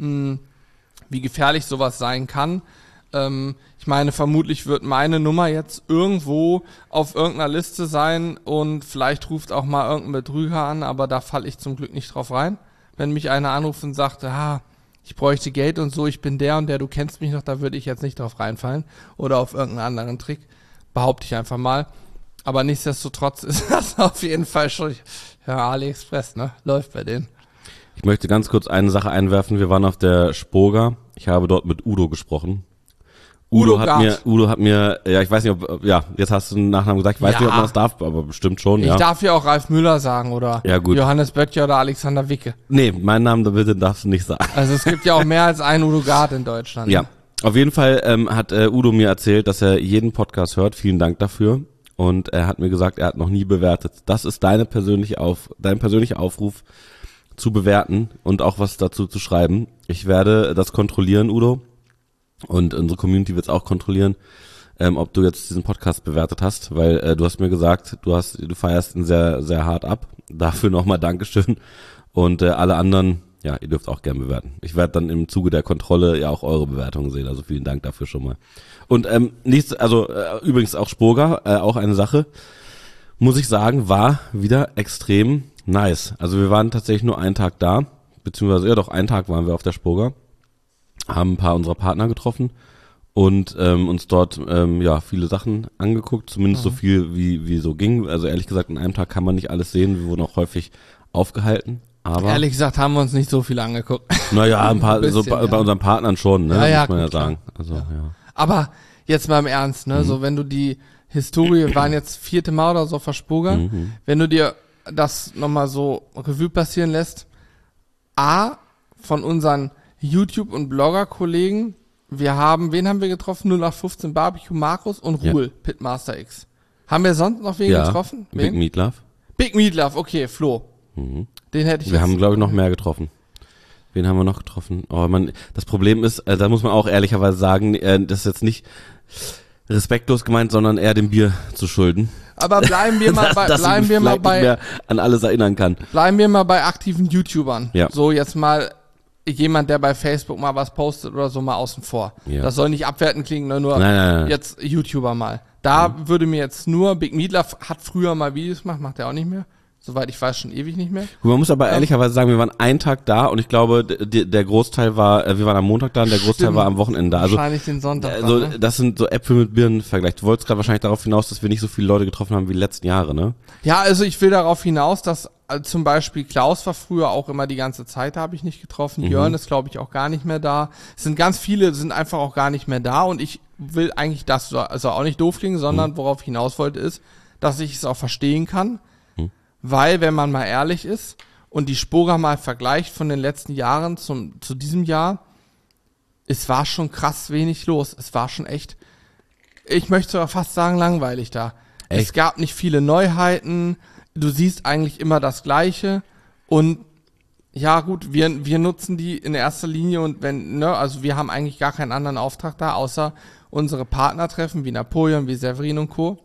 [SPEAKER 1] gefährlich sowas sein kann. Ich meine, vermutlich wird meine Nummer jetzt irgendwo auf irgendeiner Liste sein und vielleicht ruft auch mal irgendein Betrüger an, aber da falle ich zum Glück nicht drauf rein. Wenn mich einer anruft und sagt, ich bräuchte Geld und so, ich bin der und der, du kennst mich noch, da würde ich jetzt nicht drauf reinfallen oder auf irgendeinen anderen Trick, behaupte ich einfach mal. Aber nichtsdestotrotz ist das auf jeden Fall schon, AliExpress, ne, läuft bei denen.
[SPEAKER 2] Ich möchte ganz kurz eine Sache einwerfen, wir waren auf der Spoga, ich habe dort mit Udo gesprochen. Udo hat mir, ich weiß nicht, jetzt hast du einen Nachnamen gesagt, ich weiß nicht, ob man das darf, aber bestimmt schon,
[SPEAKER 1] Ich darf ja auch Ralf Müller sagen oder Johannes Böttcher oder Alexander Wicke.
[SPEAKER 2] Nee, meinen Namen bitte darfst du nicht sagen.
[SPEAKER 1] Also es gibt ja auch mehr als einen Udo Gard in Deutschland.
[SPEAKER 2] Ja, auf jeden Fall hat Udo mir erzählt, dass er jeden Podcast hört, vielen Dank dafür. Und er hat mir gesagt, er hat noch nie bewertet. Das ist dein persönlicher Aufruf zu bewerten und auch was dazu zu schreiben. Ich werde das kontrollieren, Udo. Und unsere Community wird es auch kontrollieren, ob du jetzt diesen Podcast bewertet hast, weil du hast mir gesagt, du feierst ihn sehr, sehr hart ab. Dafür nochmal Dankeschön. Und alle anderen, ihr dürft auch gern bewerten. Ich werde dann im Zuge der Kontrolle ja auch eure Bewertungen sehen, also vielen Dank dafür schon mal. Und übrigens auch Spoga, auch eine Sache, muss ich sagen, war wieder extrem nice. Also wir waren tatsächlich nur einen Tag da, beziehungsweise einen Tag waren wir auf der Spoga. Haben ein paar unserer Partner getroffen und uns dort viele Sachen angeguckt, zumindest so viel wie so ging. Also ehrlich gesagt, in einem Tag kann man nicht alles sehen, wir wurden auch häufig aufgehalten. Aber
[SPEAKER 1] Ehrlich gesagt haben wir uns nicht so viel angeguckt.
[SPEAKER 2] naja, ein paar,
[SPEAKER 1] bisschen,
[SPEAKER 2] so bei unseren Partnern schon, ne?
[SPEAKER 1] Ja,
[SPEAKER 2] muss man
[SPEAKER 1] gut,
[SPEAKER 2] ja sagen.
[SPEAKER 1] klar.
[SPEAKER 2] Also, ja.
[SPEAKER 1] Aber jetzt mal im Ernst, ne? So, wenn du die Historie, wir waren jetzt 4. Mal oder so auf der Spurga, wenn du dir das nochmal so Revue passieren lässt, von unseren YouTube- und Blogger-Kollegen, wen haben wir getroffen? 0815 Barbecue, Markus und
[SPEAKER 2] Ja.
[SPEAKER 1] Ruhl, Pitmaster X. Haben wir sonst noch wen getroffen?
[SPEAKER 2] Big
[SPEAKER 1] Wen?
[SPEAKER 2] Meatloaf.
[SPEAKER 1] Big Meatloaf, okay, Flo. Den hätte ich
[SPEAKER 2] Wir
[SPEAKER 1] jetzt-
[SPEAKER 2] haben, glaube ich, noch mehr getroffen. Wen haben wir noch getroffen? Oh, das Problem ist, da muss man auch ehrlicherweise sagen, das ist jetzt nicht respektlos gemeint, sondern eher dem Bier zu schulden.
[SPEAKER 1] Aber bleiben wir mal
[SPEAKER 2] Dass ich mich vielleicht nicht mehr an alles erinnern kann.
[SPEAKER 1] Bleiben wir mal bei aktiven YouTubern.
[SPEAKER 2] Ja.
[SPEAKER 1] So jetzt mal jemand, der bei Facebook mal was postet oder so, mal außen vor.
[SPEAKER 2] Ja.
[SPEAKER 1] Das soll nicht abwertend klingen, nur
[SPEAKER 2] Nein.
[SPEAKER 1] jetzt YouTuber mal. Da würde mir jetzt nur, Big Meatloaf hat früher mal Videos gemacht, macht er auch nicht mehr. Soweit ich weiß, schon ewig nicht mehr.
[SPEAKER 2] Gut, man muss aber ehrlicherweise sagen, wir waren einen Tag da und ich glaube, der Großteil war, wir waren am Montag da und der Großteil
[SPEAKER 1] Stimmt.
[SPEAKER 2] war am Wochenende da. Also,
[SPEAKER 1] Wahrscheinlich den Sonntag.
[SPEAKER 2] also
[SPEAKER 1] dann, ne?
[SPEAKER 2] das sind so Äpfel mit Birnen vergleicht. Du wolltest gerade wahrscheinlich darauf hinaus, dass wir nicht so viele Leute getroffen haben wie die letzten Jahre, ne?
[SPEAKER 1] Ja, also ich will darauf hinaus, dass zum Beispiel Klaus war früher auch immer die ganze Zeit, da habe ich nicht getroffen. Jörn ist, glaube ich, auch gar nicht mehr da. Es sind ganz viele, sind einfach auch gar nicht mehr da und ich will eigentlich das, also auch nicht doof klingen, sondern worauf ich hinaus wollte ist, dass ich es auch verstehen kann, weil, wenn man mal ehrlich ist und die Spurga mal vergleicht von den letzten Jahren zu diesem Jahr, es war schon krass wenig los. Es war schon echt, ich möchte sogar fast sagen, langweilig da.
[SPEAKER 2] Echt?
[SPEAKER 1] Es gab nicht viele Neuheiten, du siehst eigentlich immer das Gleiche und ja gut, wir nutzen die in erster Linie und also wir haben eigentlich gar keinen anderen Auftrag da, außer unsere Partnertreffen wie Napoleon, wie Severin und Co.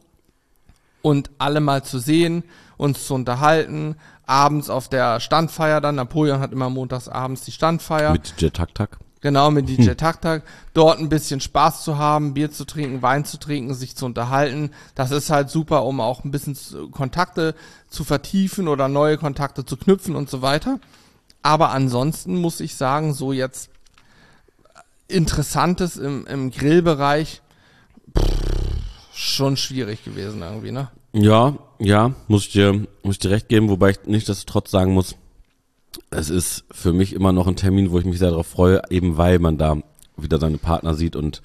[SPEAKER 1] Und alle mal zu sehen, uns zu unterhalten, abends auf der Standfeier dann, Napoleon hat immer montags abends die Standfeier.
[SPEAKER 2] Mit DJ Tak Tak.
[SPEAKER 1] Genau, mit DJ Tak, dort ein bisschen Spaß zu haben, Bier zu trinken, Wein zu trinken, sich zu unterhalten. Das ist halt super, um auch ein bisschen Kontakte zu vertiefen oder neue Kontakte zu knüpfen und so weiter. Aber ansonsten muss ich sagen, so jetzt Interessantes im Grillbereich, schon schwierig gewesen irgendwie, ne?
[SPEAKER 2] Ja, muss ich dir recht geben, wobei ich nichtsdestotrotz sagen muss, es ist für mich immer noch ein Termin, wo ich mich sehr darauf freue, eben weil man da wieder seine Partner sieht und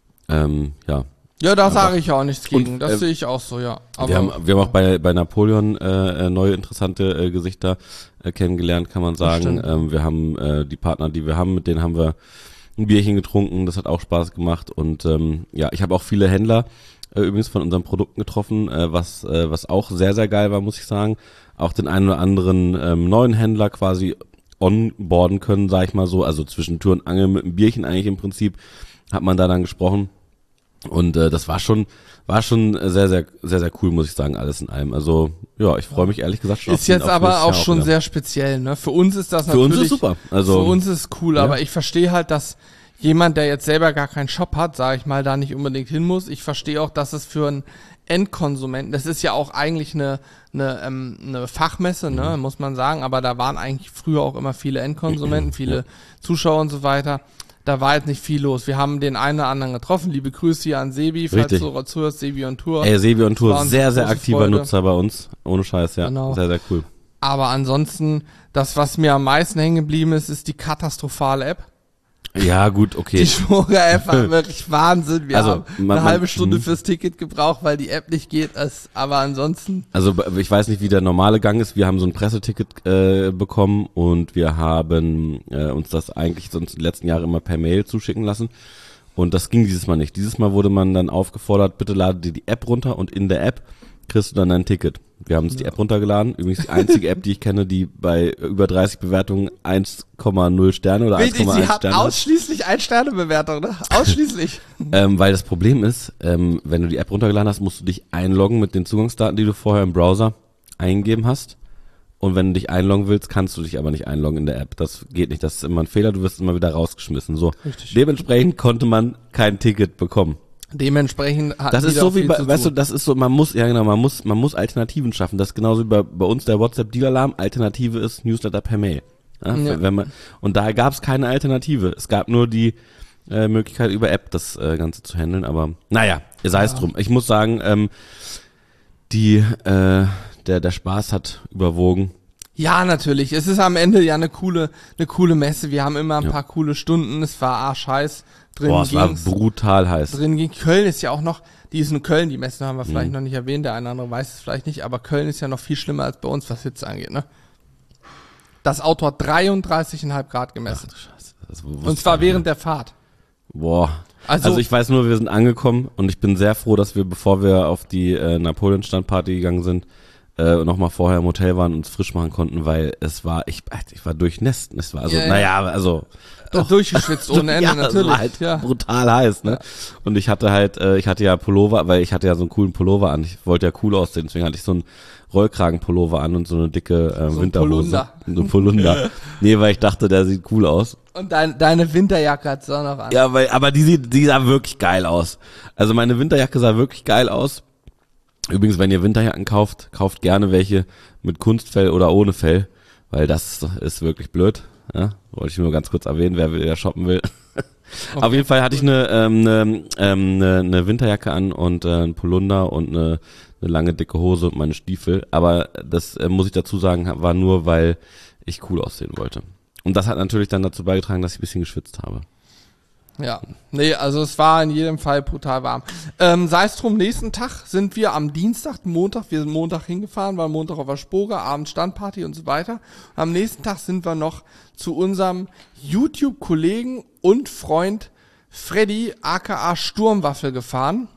[SPEAKER 2] ja.
[SPEAKER 1] Ja, da sage ich auch nichts gegen,
[SPEAKER 2] Und,
[SPEAKER 1] das sehe ich auch so, ja. Aber
[SPEAKER 2] Wir haben auch bei Napoleon neue interessante Gesichter kennengelernt, kann man sagen.
[SPEAKER 1] stimmt.
[SPEAKER 2] Wir haben die Partner, die wir haben, mit denen haben wir ein Bierchen getrunken, das hat auch Spaß gemacht und ja, ich habe auch viele Händler übrigens von unseren Produkten getroffen, was auch sehr, sehr geil war, muss ich sagen. Auch den einen oder anderen neuen Händler quasi onboarden können, sag ich mal so, also zwischen Tür und Angel mit einem Bierchen eigentlich im Prinzip, hat man da dann gesprochen. Und das war schon sehr, sehr, sehr, sehr cool, muss ich sagen, alles in allem. Also ja, ich freue mich ehrlich gesagt schon
[SPEAKER 1] ist jetzt
[SPEAKER 2] auf
[SPEAKER 1] aber
[SPEAKER 2] nächstes
[SPEAKER 1] auch
[SPEAKER 2] Jahr
[SPEAKER 1] schon
[SPEAKER 2] wieder.
[SPEAKER 1] sehr speziell, ne? Für uns ist das
[SPEAKER 2] Für
[SPEAKER 1] natürlich...
[SPEAKER 2] uns ist super. Also
[SPEAKER 1] für uns ist cool,
[SPEAKER 2] ja.
[SPEAKER 1] aber ich verstehe halt, dass jemand, der jetzt selber gar keinen Shop hat, sage ich mal, da nicht unbedingt hin muss. Ich verstehe auch, dass es für einen Endkonsumenten, das ist ja auch eigentlich eine Fachmesse, ne, muss man sagen, aber da waren eigentlich früher auch immer viele Endkonsumenten, viele Zuschauer und so weiter. Da war jetzt nicht viel los. Wir haben den einen oder anderen getroffen. Liebe Grüße hier an Sebi, falls
[SPEAKER 2] Richtig.
[SPEAKER 1] du zuhörst, Sebi on Tour.
[SPEAKER 2] Ey, Sebi on
[SPEAKER 1] Das
[SPEAKER 2] Tour,
[SPEAKER 1] war uns
[SPEAKER 2] sehr,
[SPEAKER 1] eine
[SPEAKER 2] sehr
[SPEAKER 1] große
[SPEAKER 2] aktiver
[SPEAKER 1] Freude.
[SPEAKER 2] Nutzer bei uns. Ohne Scheiß, ja.
[SPEAKER 1] Genau.
[SPEAKER 2] Sehr, sehr cool.
[SPEAKER 1] Aber ansonsten, das, was mir am meisten hängen geblieben ist die katastrophale App.
[SPEAKER 2] Ja, gut, okay.
[SPEAKER 1] Die Schwunger-App war wirklich Wahnsinn. Wir
[SPEAKER 2] Also,
[SPEAKER 1] haben
[SPEAKER 2] man-
[SPEAKER 1] eine halbe
[SPEAKER 2] man-
[SPEAKER 1] Stunde fürs Ticket gebraucht, weil die App nicht geht. Aber ansonsten,
[SPEAKER 2] Also ich weiß nicht, wie der normale Gang ist. Wir haben so ein Presseticket bekommen und wir haben uns das eigentlich sonst in den letzten Jahren immer per Mail zuschicken lassen. Und das ging dieses Mal nicht. Dieses Mal wurde man dann aufgefordert, bitte lade dir die App runter und in der App kriegst du dann dein Ticket. Wir haben uns die App runtergeladen. Übrigens die einzige App, die ich kenne, die bei über 30 Bewertungen 1,0 Sterne oder 1,1
[SPEAKER 1] richtig, sie hat
[SPEAKER 2] Sterne hat.
[SPEAKER 1] ausschließlich 1-Sterne-Bewertung, ne? Ausschließlich.
[SPEAKER 2] Weil das Problem ist, wenn du die App runtergeladen hast, musst du dich einloggen mit den Zugangsdaten, die du vorher im Browser eingegeben hast. Und wenn du dich einloggen willst, kannst du dich aber nicht einloggen in der App. Das geht nicht, das ist immer ein Fehler, du wirst immer wieder rausgeschmissen. So.
[SPEAKER 1] Richtig.
[SPEAKER 2] Dementsprechend konnte man kein Ticket bekommen.
[SPEAKER 1] Dementsprechend hat
[SPEAKER 2] Das ist so wie bei, weißt du, das ist so, man muss Alternativen schaffen. Das ist genauso wie bei uns der WhatsApp-Deal-Alarm. Alternative ist Newsletter per Mail. Ja,
[SPEAKER 1] Ja.
[SPEAKER 2] und da gab es keine Alternative. Es gab nur die Möglichkeit, über App das Ganze zu handeln, aber naja, sei es drum. Ich muss sagen, der Spaß hat überwogen.
[SPEAKER 1] Ja, natürlich. Es ist am Ende ja eine coole Messe. Wir haben immer ein paar coole Stunden. Es war arschheiß.
[SPEAKER 2] Es war brutal heiß.
[SPEAKER 1] Drin ging. Köln ist ja auch noch, die ist in Köln, die Messe haben wir vielleicht noch nicht erwähnt, der eine oder andere weiß es vielleicht nicht, aber Köln ist ja noch viel schlimmer als bei uns, was Hitze angeht, ne? Das Auto hat 33,5 Grad gemessen.
[SPEAKER 2] Ach, Scheiße.
[SPEAKER 1] Und zwar während der Fahrt.
[SPEAKER 2] Boah. Also ich weiß nur, wir sind angekommen und ich bin sehr froh, dass wir, bevor wir auf die Napoleon-Standparty gegangen sind, noch mal vorher im Hotel waren und uns frisch machen konnten, weil ich war durchnässt. Es war also,
[SPEAKER 1] Doch durchgeschwitzt ohne Ende, natürlich.
[SPEAKER 2] Es war halt brutal heiß, ne? Ja. Und ich hatte ja Pullover, weil ich hatte ja so einen coolen Pullover an. Ich wollte ja cool aussehen, deswegen hatte ich so einen Rollkragenpullover an und so eine dicke Winterhose. So ein Polunder. Nee, weil ich dachte, der sieht cool aus.
[SPEAKER 1] Und deine Winterjacke hat's auch noch an.
[SPEAKER 2] Ja, aber die sah wirklich geil aus. Also meine Winterjacke sah wirklich geil aus. Übrigens, wenn ihr Winterjacken kauft gerne welche mit Kunstfell oder ohne Fell, weil das ist wirklich blöd. Ja, wollte ich nur ganz kurz erwähnen, wer shoppen will. Okay. Auf jeden Fall hatte ich eine Winterjacke an und ein Polunder und eine lange dicke Hose und meine Stiefel. Aber das muss ich dazu sagen, war nur, weil ich cool aussehen wollte. Und das hat natürlich dann dazu beigetragen, dass ich ein bisschen geschwitzt habe.
[SPEAKER 1] Ja, nee, also es war in jedem Fall brutal warm. Sei es drum, nächsten Tag sind wir am Montag, wir sind Montag hingefahren, waren Montag auf der Spoga, Abend Standparty und so weiter. Am nächsten Tag sind wir noch zu unserem YouTube-Kollegen und Freund Freddy, aka Sturmwaffel, gefahren.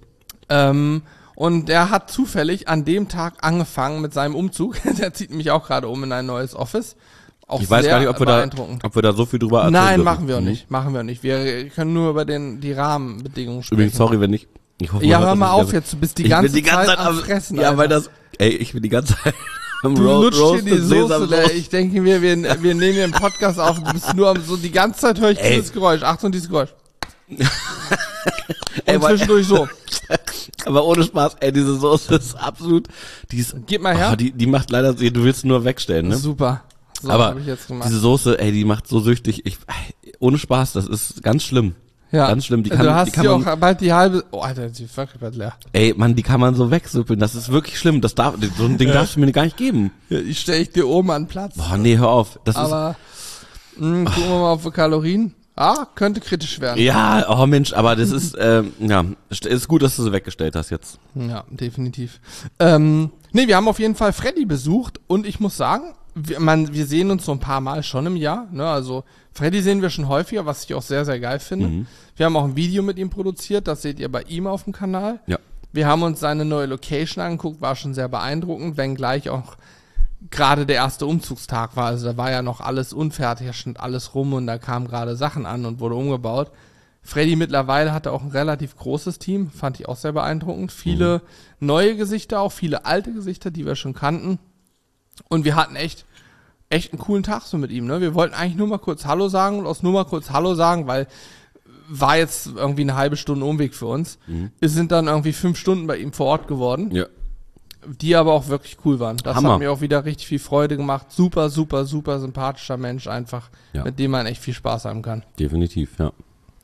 [SPEAKER 1] Und der hat zufällig an dem Tag angefangen mit seinem Umzug. Der zieht mich auch gerade um in ein neues Office. Auch
[SPEAKER 2] ich weiß gar nicht, ob wir da so viel drüber erzählen.
[SPEAKER 1] Nein, machen wir auch nicht. Wir können nur über die Rahmenbedingungen sprechen.
[SPEAKER 2] Übrigens, sorry, wenn ich hoffe,
[SPEAKER 1] ja, hör mal auf jetzt, du bist die ganze Zeit am Fressen.
[SPEAKER 2] Ja, Alter. Ich bin die ganze Zeit
[SPEAKER 1] am Roast hier die Soße. Ich denke mir, wir nehmen hier einen Podcast auf, du bist nur so, die ganze Zeit höre ich dieses Geräusch. Achtung, dieses Geräusch. Und zwischendurch so.
[SPEAKER 2] Aber ohne Spaß, diese Soße ist absolut,
[SPEAKER 1] Gib mal her.
[SPEAKER 2] Die macht leider, du willst nur wegstellen, ne?
[SPEAKER 1] Super. So
[SPEAKER 2] aber diese Soße, die macht so süchtig. Ohne Spaß, das ist ganz schlimm.
[SPEAKER 1] Ja.
[SPEAKER 2] Ganz schlimm.
[SPEAKER 1] Du hast hier auch bald die halbe. Oh, Alter, die ist wirklich bald leer.
[SPEAKER 2] Mann, die kann man so wegsüppeln. Das ist wirklich schlimm. So ein Ding darfst du mir gar nicht geben.
[SPEAKER 1] Ja, die stelle ich dir oben an den Platz.
[SPEAKER 2] Boah, nee, hör auf.
[SPEAKER 1] Aber gucken wir mal auf die Kalorien. Könnte kritisch werden.
[SPEAKER 2] Ja, oh Mensch, aber das ist, ist gut, dass du sie weggestellt hast jetzt.
[SPEAKER 1] Ja, definitiv. Wir haben auf jeden Fall Freddy besucht und ich muss sagen, wir sehen uns so ein paar Mal schon im Jahr, ne? Also Freddy sehen wir schon häufiger, was ich auch sehr, sehr geil finde. Wir haben auch ein Video mit ihm produziert, das seht ihr bei ihm auf dem Kanal.
[SPEAKER 2] Ja.
[SPEAKER 1] Wir haben uns seine neue Location angeguckt, war schon sehr beeindruckend, wenngleich auch gerade der erste Umzugstag war. Also da war ja noch alles unfertig, stand alles rum und da kamen gerade Sachen an und wurde umgebaut. Freddy mittlerweile hatte auch ein relativ großes Team, fand ich auch sehr beeindruckend. Viele neue Gesichter, auch viele alte Gesichter, die wir schon kannten. Und wir hatten echt einen coolen Tag so mit ihm, ne? Wir wollten eigentlich nur mal kurz Hallo sagen und aus nur mal kurz Hallo sagen, weil war jetzt irgendwie eine halbe Stunde Umweg für uns. Wir sind dann irgendwie 5 Stunden bei ihm vor Ort geworden.
[SPEAKER 2] Ja.
[SPEAKER 1] Die aber auch wirklich cool waren. Das
[SPEAKER 2] Hammer.
[SPEAKER 1] hat mir auch wieder richtig viel Freude gemacht. Super, super, super sympathischer Mensch einfach, mit dem man echt viel Spaß haben kann.
[SPEAKER 2] Definitiv, ja.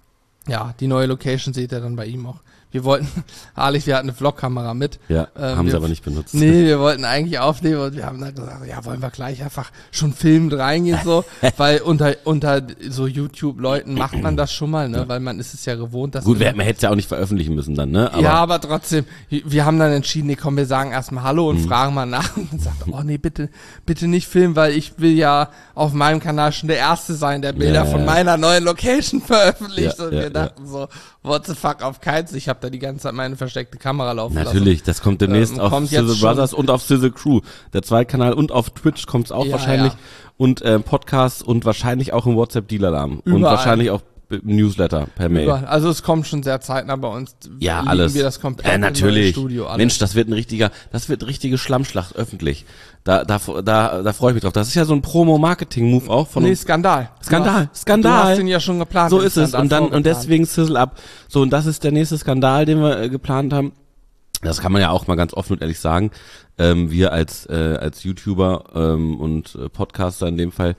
[SPEAKER 1] Ja, die neue Location seht ihr dann bei ihm auch. Wir wollten, wir hatten eine Vlogkamera mit.
[SPEAKER 2] Ja, haben sie aber nicht benutzt.
[SPEAKER 1] Nee, wir wollten eigentlich aufnehmen und wir haben dann gesagt, ja, wollen wir gleich einfach schon filmend reingehen so, weil unter so YouTube-Leuten macht man das schon mal, ne, weil man ist es ja gewohnt, dass
[SPEAKER 2] gut, man hätte es ja auch nicht veröffentlichen müssen dann, ne?
[SPEAKER 1] Aber aber trotzdem, wir haben dann entschieden, nee, komm, wir sagen erstmal Hallo und fragen mal nach und dann sagt, oh nee, bitte nicht filmen, weil ich will ja auf meinem Kanal schon der Erste sein, der Bilder von meiner neuen Location veröffentlicht und wir dachten so, what the fuck, auf keins, ich habe da die ganze Zeit meine versteckte Kamera laufen lassen.
[SPEAKER 2] Natürlich, das kommt demnächst auf Sizzle Brothers und auf Sizzle Crew, der Zweitkanal, und auf Twitch kommt es auch wahrscheinlich und Podcasts und wahrscheinlich auch im WhatsApp-Deal-Alarm und wahrscheinlich auch Newsletter per Mail.
[SPEAKER 1] Überall. Also es kommt schon sehr zeitnah bei uns.
[SPEAKER 2] Ja, alles.
[SPEAKER 1] Wir das komplett
[SPEAKER 2] natürlich.
[SPEAKER 1] Im Studio. Alles.
[SPEAKER 2] Mensch, das wird eine richtige Schlammschlacht öffentlich. Da freue ich mich drauf. Das ist ja so ein Promo-Marketing-Move auch von uns.
[SPEAKER 1] Skandal.
[SPEAKER 2] Skandal.
[SPEAKER 1] Du hast den ja schon geplant.
[SPEAKER 2] So ist es. Und deswegen Sizzle Up. So, und das ist der nächste Skandal, den wir geplant haben. Das kann man ja auch mal ganz offen und ehrlich sagen. Wir als YouTuber und Podcaster in dem Fall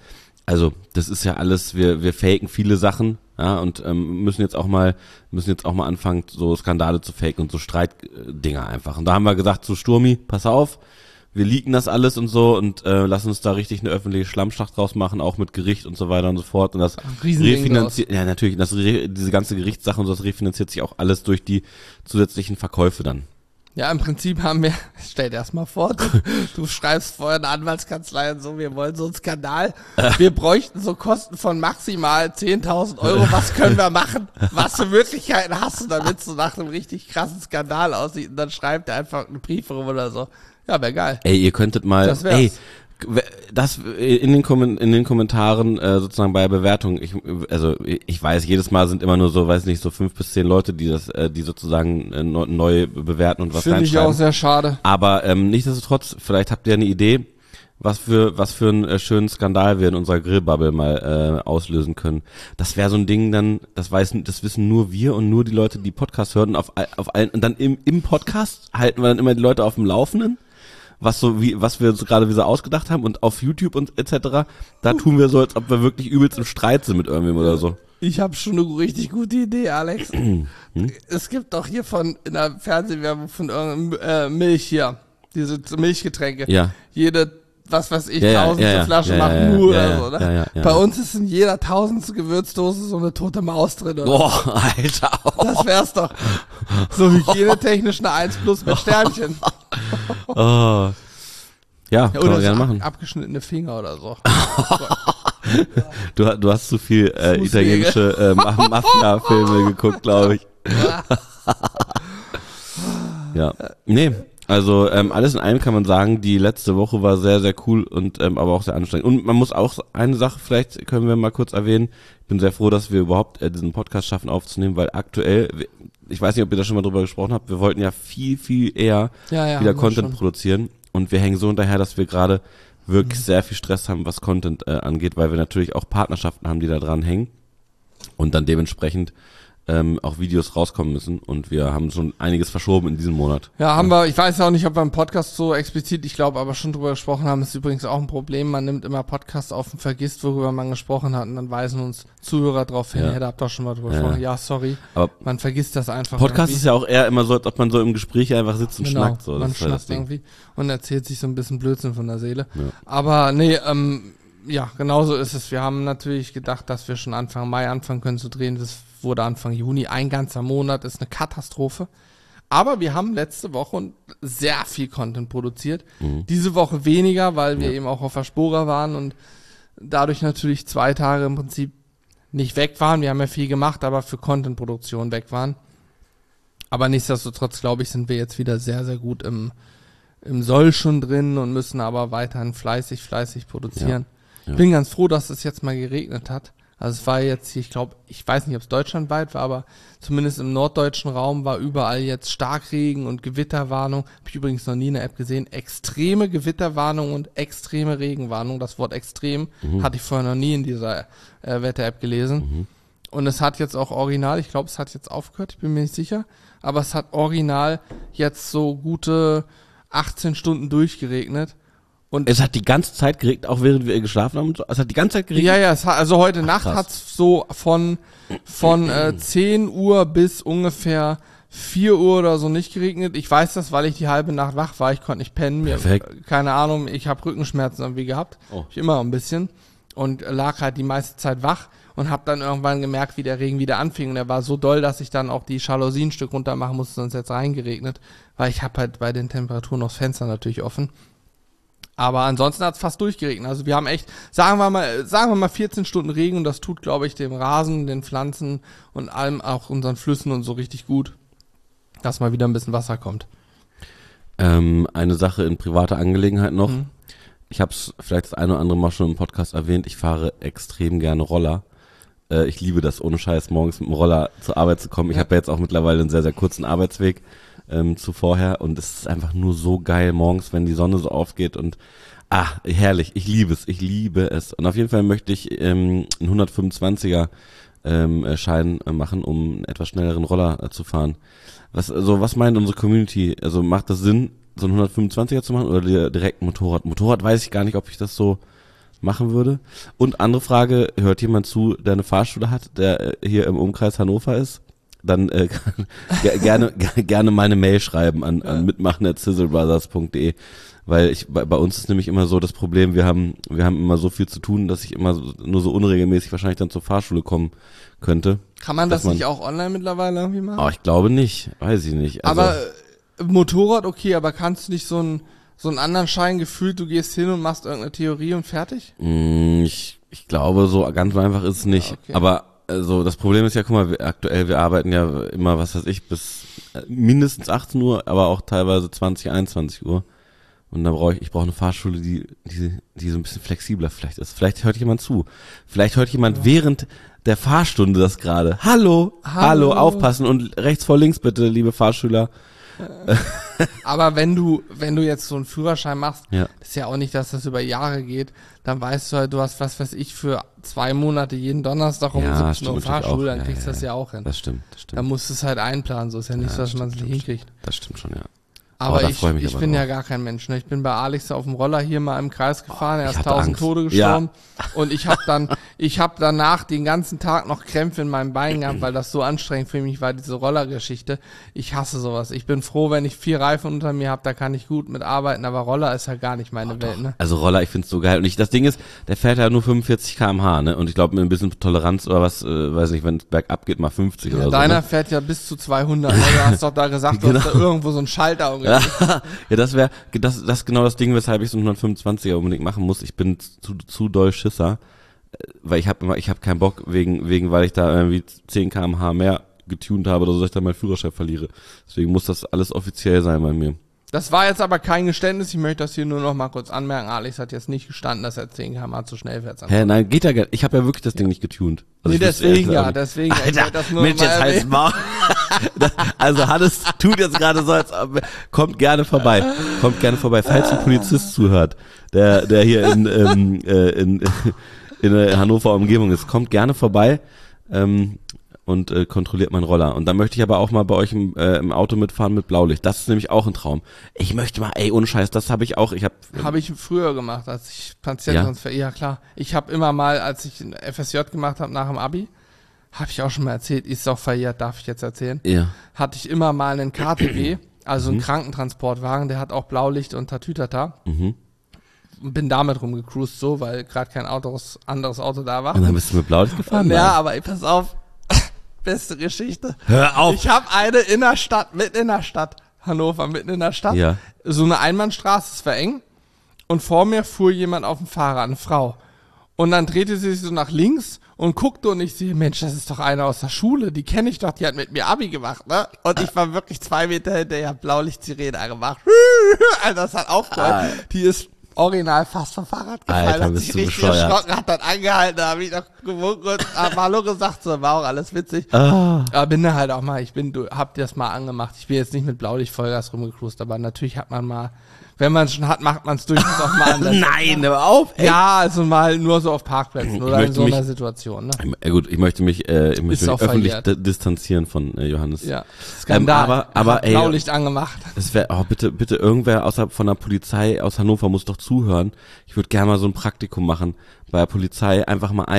[SPEAKER 2] Also das ist ja alles, wir faken viele Sachen, ja, und müssen jetzt auch mal anfangen, so Skandale zu faken und so Streitdinger einfach. Und da haben wir gesagt, so Sturmi, pass auf, wir leaken das alles und so und lassen uns da richtig eine öffentliche Schlammschlacht draus machen, auch mit Gericht und so weiter und so fort. Und das refinanziert, ja natürlich, diese ganze Gerichtssache und so, das refinanziert sich auch alles durch die zusätzlichen Verkäufe dann.
[SPEAKER 1] Ja, im Prinzip haben wir, stell dir erst mal vor, du schreibst vorher eine Anwaltskanzlei und so, wir wollen so einen Skandal, wir bräuchten so Kosten von maximal 10.000 Euro, was können wir machen? Was für Möglichkeiten hast du, damit es so nach einem richtig krassen Skandal aussieht? Und dann schreibt er einfach einen Brief rum oder so. Ja, wäre geil.
[SPEAKER 2] Ey, ihr könntet mal, das in den Kommentaren sozusagen bei der Bewertung, ich weiß, jedes Mal sind immer nur so, weiß nicht, so 5 bis 10 Leute, die sozusagen neu bewerten und was
[SPEAKER 1] reinschreiben. Finde ich auch sehr schade.
[SPEAKER 2] Aber nichtsdestotrotz, vielleicht habt ihr eine Idee, was für einen schönen Skandal wir in unserer Grillbubble mal auslösen können. Das wäre so ein Ding dann, das wissen nur wir und nur die Leute, die Podcast hören, auf allen, und dann im Podcast halten wir dann immer die Leute auf dem Laufenden. Was wir uns gerade wieder ausgedacht haben, und auf YouTube und etc., da tun wir so, als ob wir wirklich übelst im Streit sind mit irgendwem oder so.
[SPEAKER 1] Ich habe schon eine richtig gute Idee, Alex. Es gibt doch hier in der Fernsehwerbung von irgendeinem Milch hier, diese Milchgetränke.
[SPEAKER 2] Ja.
[SPEAKER 1] Jede, was weiß ich, tausendste Flasche macht oder so, ne? Ja. Bei uns ist in jeder tausendste Gewürzdose so eine tote Maus drin, oder?
[SPEAKER 2] Boah, Alter.
[SPEAKER 1] Das wär's doch. So hygienetechnisch eine 1+ mit Sternchen.
[SPEAKER 2] Oh. Ja, kann man gerne machen.
[SPEAKER 1] Abgeschnittene Finger oder so.
[SPEAKER 2] Du hast zu viel italienische Mafia-Filme geguckt, glaube ich. Ja. Nee. Also alles in allem kann man sagen, die letzte Woche war sehr, sehr cool und aber auch sehr anstrengend. Und man muss auch eine Sache, vielleicht können wir mal kurz erwähnen, ich bin sehr froh, dass wir überhaupt diesen Podcast schaffen aufzunehmen, weil aktuell, ich weiß nicht, ob ihr da schon mal drüber gesprochen habt, wir wollten ja viel, viel eher wieder Content produzieren, und wir hängen so hinterher, dass wir gerade wirklich sehr viel Stress haben, was Content angeht, weil wir natürlich auch Partnerschaften haben, die da dran hängen und dann dementsprechend auch Videos rauskommen müssen, und wir haben schon einiges verschoben in diesem Monat.
[SPEAKER 1] Ja, haben wir, ich weiß auch nicht, ob wir im Podcast so explizit, ich glaube aber schon drüber gesprochen haben, ist übrigens auch ein Problem, man nimmt immer Podcasts auf und vergisst, worüber man gesprochen hat, und dann weisen uns Zuhörer drauf hin, da habt ihr auch schon mal drüber gesprochen, ja, sorry, aber man vergisst das einfach.
[SPEAKER 2] Podcast ist ja auch eher immer so, als ob man so im Gespräch einfach sitzt und schnackt. So.
[SPEAKER 1] Man schnackt irgendwie und erzählt sich so ein bisschen Blödsinn von der Seele. Ja. Aber nee, ja, genauso ist es. Wir haben natürlich gedacht, dass wir schon Anfang Mai anfangen können zu drehen. Das wurde Anfang Juni. Ein ganzer Monat ist eine Katastrophe. Aber wir haben letzte Woche sehr viel Content produziert. Diese Woche weniger, weil wir eben auch auf der Spora waren und dadurch natürlich 2 Tage im Prinzip nicht weg waren. Wir haben ja viel gemacht, aber für Content-Produktion weg waren. Aber nichtsdestotrotz, glaube ich, sind wir jetzt wieder sehr, sehr gut im Soll schon drin und müssen aber weiterhin fleißig produzieren. Ja. Ich bin ganz froh, dass es jetzt mal geregnet hat. Also es war jetzt hier, ich weiß nicht, ob es deutschlandweit war, aber zumindest im norddeutschen Raum war überall jetzt Starkregen und Gewitterwarnung. Habe ich übrigens noch nie in der App gesehen. Extreme Gewitterwarnung und extreme Regenwarnung. Das Wort extrem hatte ich vorher noch nie in dieser Wetter-App gelesen. Und es hat jetzt auch original, ich glaube, es hat jetzt aufgehört, ich bin mir nicht sicher, aber es hat original jetzt so gute 18 Stunden durchgeregnet. Und
[SPEAKER 2] es hat die ganze Zeit geregnet, auch während wir geschlafen haben und so? Es hat die ganze Zeit geregnet?
[SPEAKER 1] Ja, also heute Nacht hat's so von 10 Uhr bis ungefähr 4 Uhr oder so nicht geregnet. Ich weiß das, weil ich die halbe Nacht wach war. Ich konnte nicht pennen.
[SPEAKER 2] Perfekt.
[SPEAKER 1] Keine Ahnung, ich habe Rückenschmerzen irgendwie gehabt. Ich immer ein bisschen. Und lag halt die meiste Zeit wach und habe dann irgendwann gemerkt, wie der Regen wieder anfing. Und er war so doll, dass ich dann auch die Jalousien ein Stück runter machen musste, sonst jetzt reingeregnet. Weil ich habe halt bei den Temperaturen noch das Fenster natürlich offen. Aber ansonsten hat es fast durchgeregnet. Also wir haben echt, sagen wir mal 14 Stunden Regen, und das tut, glaube ich, dem Rasen, den Pflanzen und allem, auch unseren Flüssen und so richtig gut, dass mal wieder ein bisschen Wasser kommt.
[SPEAKER 2] Eine Sache in privater Angelegenheit noch. Ich habe es vielleicht das eine oder andere Mal schon im Podcast erwähnt. Ich fahre extrem gerne Roller. Ich liebe das, ohne Scheiß, morgens mit dem Roller zur Arbeit zu kommen. Ich habe ja jetzt auch mittlerweile einen sehr, sehr kurzen Arbeitsweg zu vorher, und es ist einfach nur so geil morgens, wenn die Sonne so aufgeht, und herrlich, ich liebe es. Und auf jeden Fall möchte ich einen 125er Schein machen, um einen etwas schnelleren Roller zu fahren. Was meint unsere Community? Also macht das Sinn, so einen 125er zu machen oder direkt ein Motorrad? Motorrad weiß ich gar nicht, ob ich das so machen würde. Und andere Frage, hört jemand zu, der eine Fahrschule hat, der hier im Umkreis Hannover ist? Dann gerne mal eine Mail schreiben an mitmachen@sizzlebrothers.de, weil bei uns ist nämlich immer so das Problem, wir haben immer so viel zu tun, dass ich immer nur so unregelmäßig wahrscheinlich dann zur Fahrschule kommen könnte.
[SPEAKER 1] Kann man das nicht auch online mittlerweile irgendwie machen?
[SPEAKER 2] Oh, ich glaube nicht, weiß ich nicht. Also,
[SPEAKER 1] aber Motorrad okay, aber kannst du nicht so einen anderen Schein gefühlt, du gehst hin und machst irgendeine Theorie und fertig?
[SPEAKER 2] Ich glaube, so ganz einfach ist es nicht.
[SPEAKER 1] Okay.
[SPEAKER 2] Aber also das Problem ist ja, guck mal, wir arbeiten ja immer, was weiß ich, bis mindestens 18 Uhr, aber auch teilweise 20, 21 Uhr. Und da brauche ich brauche eine Fahrschule, die so ein bisschen flexibler vielleicht ist. Vielleicht hört jemand zu. Vielleicht hört jemand während der Fahrstunde das gerade. Hallo, aufpassen und rechts vor links bitte, liebe Fahrschüler.
[SPEAKER 1] Aber wenn du jetzt so einen Führerschein machst,
[SPEAKER 2] Ja.
[SPEAKER 1] ist ja auch nicht, dass das über Jahre geht, dann weißt du halt, du hast, was weiß ich, für 2 Monate jeden Donnerstag um 17 Uhr
[SPEAKER 2] stimmt natürlich
[SPEAKER 1] Fahrschule,
[SPEAKER 2] auch.
[SPEAKER 1] dann kriegst du das ja auch hin.
[SPEAKER 2] Das stimmt.
[SPEAKER 1] Dann musst du es halt einplanen, so ist ja nicht so, dass man es nicht hinkriegt.
[SPEAKER 2] Das stimmt schon, ja.
[SPEAKER 1] Aber
[SPEAKER 2] da
[SPEAKER 1] ich
[SPEAKER 2] freu ich mich aber
[SPEAKER 1] bin
[SPEAKER 2] drauf.
[SPEAKER 1] ja gar kein Mensch. Ne? Ich bin bei Alex auf dem Roller hier mal im Kreis gefahren, er
[SPEAKER 2] ich
[SPEAKER 1] ist
[SPEAKER 2] hatte
[SPEAKER 1] 1000
[SPEAKER 2] Angst.
[SPEAKER 1] Tode gestorben. Und ich habe danach den ganzen Tag noch Krämpfe in meinem Bein gehabt, weil das so anstrengend für mich war, diese Rollergeschichte. Ich hasse sowas. Ich bin froh, wenn ich 4 Reifen unter mir habe, da kann ich gut mit arbeiten, aber Roller ist halt gar nicht meine Welt. Ne?
[SPEAKER 2] Also Roller, ich find's so geil. Und das Ding ist, der fährt ja nur 45 km/h, ne? Und ich glaube mit ein bisschen Toleranz oder was, weiß nicht, wenn es bergab geht, mal 50 oder so.
[SPEAKER 1] Deiner
[SPEAKER 2] Ne?
[SPEAKER 1] fährt ja bis zu 200. Ne? Du hast doch da gesagt, du hast da irgendwo so einen Schalter.
[SPEAKER 2] Ja, das wäre das genau das Ding, weshalb ich so einen 125er unbedingt machen muss. Ich bin zu doll Schisser, weil ich hab keinen Bock weil ich da irgendwie 10 km/h mehr getuned habe oder so, dass ich dann meinen Führerschein verliere. Deswegen muss das alles offiziell sein bei mir.
[SPEAKER 1] Das war jetzt aber kein Geständnis. Ich möchte das hier nur noch mal kurz anmerken. Alex hat jetzt nicht gestanden, dass er 10 km/h zu schnell fährt.
[SPEAKER 2] Hä, nein, geht ja gar nicht. Ich habe ja wirklich das Ding nicht getunt. Also
[SPEAKER 1] Nee,
[SPEAKER 2] ich wüsste
[SPEAKER 1] deswegen
[SPEAKER 2] ehrlich
[SPEAKER 1] ja,
[SPEAKER 2] gesagt
[SPEAKER 1] deswegen.
[SPEAKER 2] nicht.
[SPEAKER 1] Ich wollte
[SPEAKER 2] Alter,
[SPEAKER 1] das nur
[SPEAKER 2] Mensch,
[SPEAKER 1] mal
[SPEAKER 2] jetzt
[SPEAKER 1] erwähnen.
[SPEAKER 2] halt's Maul. Also Hannes tut jetzt gerade so, als ob, kommt gerne vorbei. Falls ein Polizist zuhört, der hier in Hannover Umgebung ist, kommt gerne vorbei und kontrolliert meinen Roller. Und dann möchte ich aber auch mal bei euch im Auto mitfahren mit Blaulicht. Das ist nämlich auch ein Traum. Ich möchte mal, ohne Scheiß, das habe ich auch.
[SPEAKER 1] Habe ich früher gemacht, als ich Patiententransfer. Ja, klar. Ich habe immer mal, als ich ein FSJ gemacht habe nach dem Abi, habe ich auch schon mal erzählt, ist auch verjährt, darf ich jetzt erzählen.
[SPEAKER 2] Ja.
[SPEAKER 1] Hatte ich immer mal einen KTW, also einen Krankentransportwagen, der hat auch Blaulicht und Tatütata. Bin damit rumgecruised so, weil gerade kein anderes Auto da war.
[SPEAKER 2] Und dann bist du mit Blaulicht gefahren?
[SPEAKER 1] Ja, aber ey, pass auf. Beste Geschichte.
[SPEAKER 2] Hör auf.
[SPEAKER 1] Ich habe eine mitten in der Stadt, Hannover, mitten in der Stadt.
[SPEAKER 2] Ja.
[SPEAKER 1] So eine Einbahnstraße, es war eng. Und vor mir fuhr jemand auf dem Fahrrad, eine Frau. Und dann drehte sie sich so nach links und guckte und ich sehe, Mensch, das ist doch eine aus der Schule, die kenne ich doch, die hat mit mir Abi gemacht, ne? Und ich war wirklich 2 Meter hinterher, Blaulicht-Sirene angemacht. Also das hat aufgehört. Die ist original fast vom Fahrrad gefallen,
[SPEAKER 2] Alter,
[SPEAKER 1] hat
[SPEAKER 2] bist
[SPEAKER 1] sich
[SPEAKER 2] du
[SPEAKER 1] richtig
[SPEAKER 2] bescheuert.
[SPEAKER 1] erschrocken, hat dann angehalten, da habe ich noch gewunken und hab Hallo gesagt, so, war auch alles witzig. Aber bin da halt auch mal, hab das mal angemacht. Ich bin jetzt nicht mit Blaulicht Vollgas rumgecruised, aber natürlich hat man mal, wenn man es schon hat, macht man es durchaus auch mal anders.
[SPEAKER 2] Nein, hör auf. Ey.
[SPEAKER 1] Ja, also mal nur so auf Parkplätzen oder in
[SPEAKER 2] möchte
[SPEAKER 1] so einer
[SPEAKER 2] mich-
[SPEAKER 1] Situation, ne?
[SPEAKER 2] Gut, ich möchte mich
[SPEAKER 1] auch
[SPEAKER 2] öffentlich
[SPEAKER 1] verjährt.
[SPEAKER 2] distanzieren von Johannes.
[SPEAKER 1] Ja. Skandal.
[SPEAKER 2] aber,
[SPEAKER 1] Hat
[SPEAKER 2] ey,
[SPEAKER 1] Blaulicht angemacht.
[SPEAKER 2] Es wäre, bitte irgendwer außerhalb von der Polizei aus Hannover muss doch zuhören. Ich würde gerne mal so ein Praktikum machen bei der Polizei. Einfach mal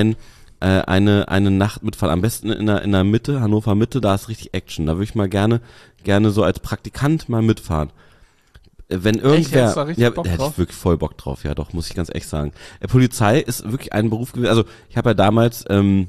[SPEAKER 2] eine Nacht mitfahren. Am besten in der Mitte, Hannover Mitte, da ist richtig Action. Da würde ich mal gerne so als Praktikant mal mitfahren. Wenn irgendwer,
[SPEAKER 1] Hättest du da richtig Bock
[SPEAKER 2] hätte
[SPEAKER 1] drauf?
[SPEAKER 2] ich wirklich voll Bock drauf, ja doch, muss ich ganz echt sagen. Polizei ist wirklich ein Beruf gewesen, also ich habe ja damals,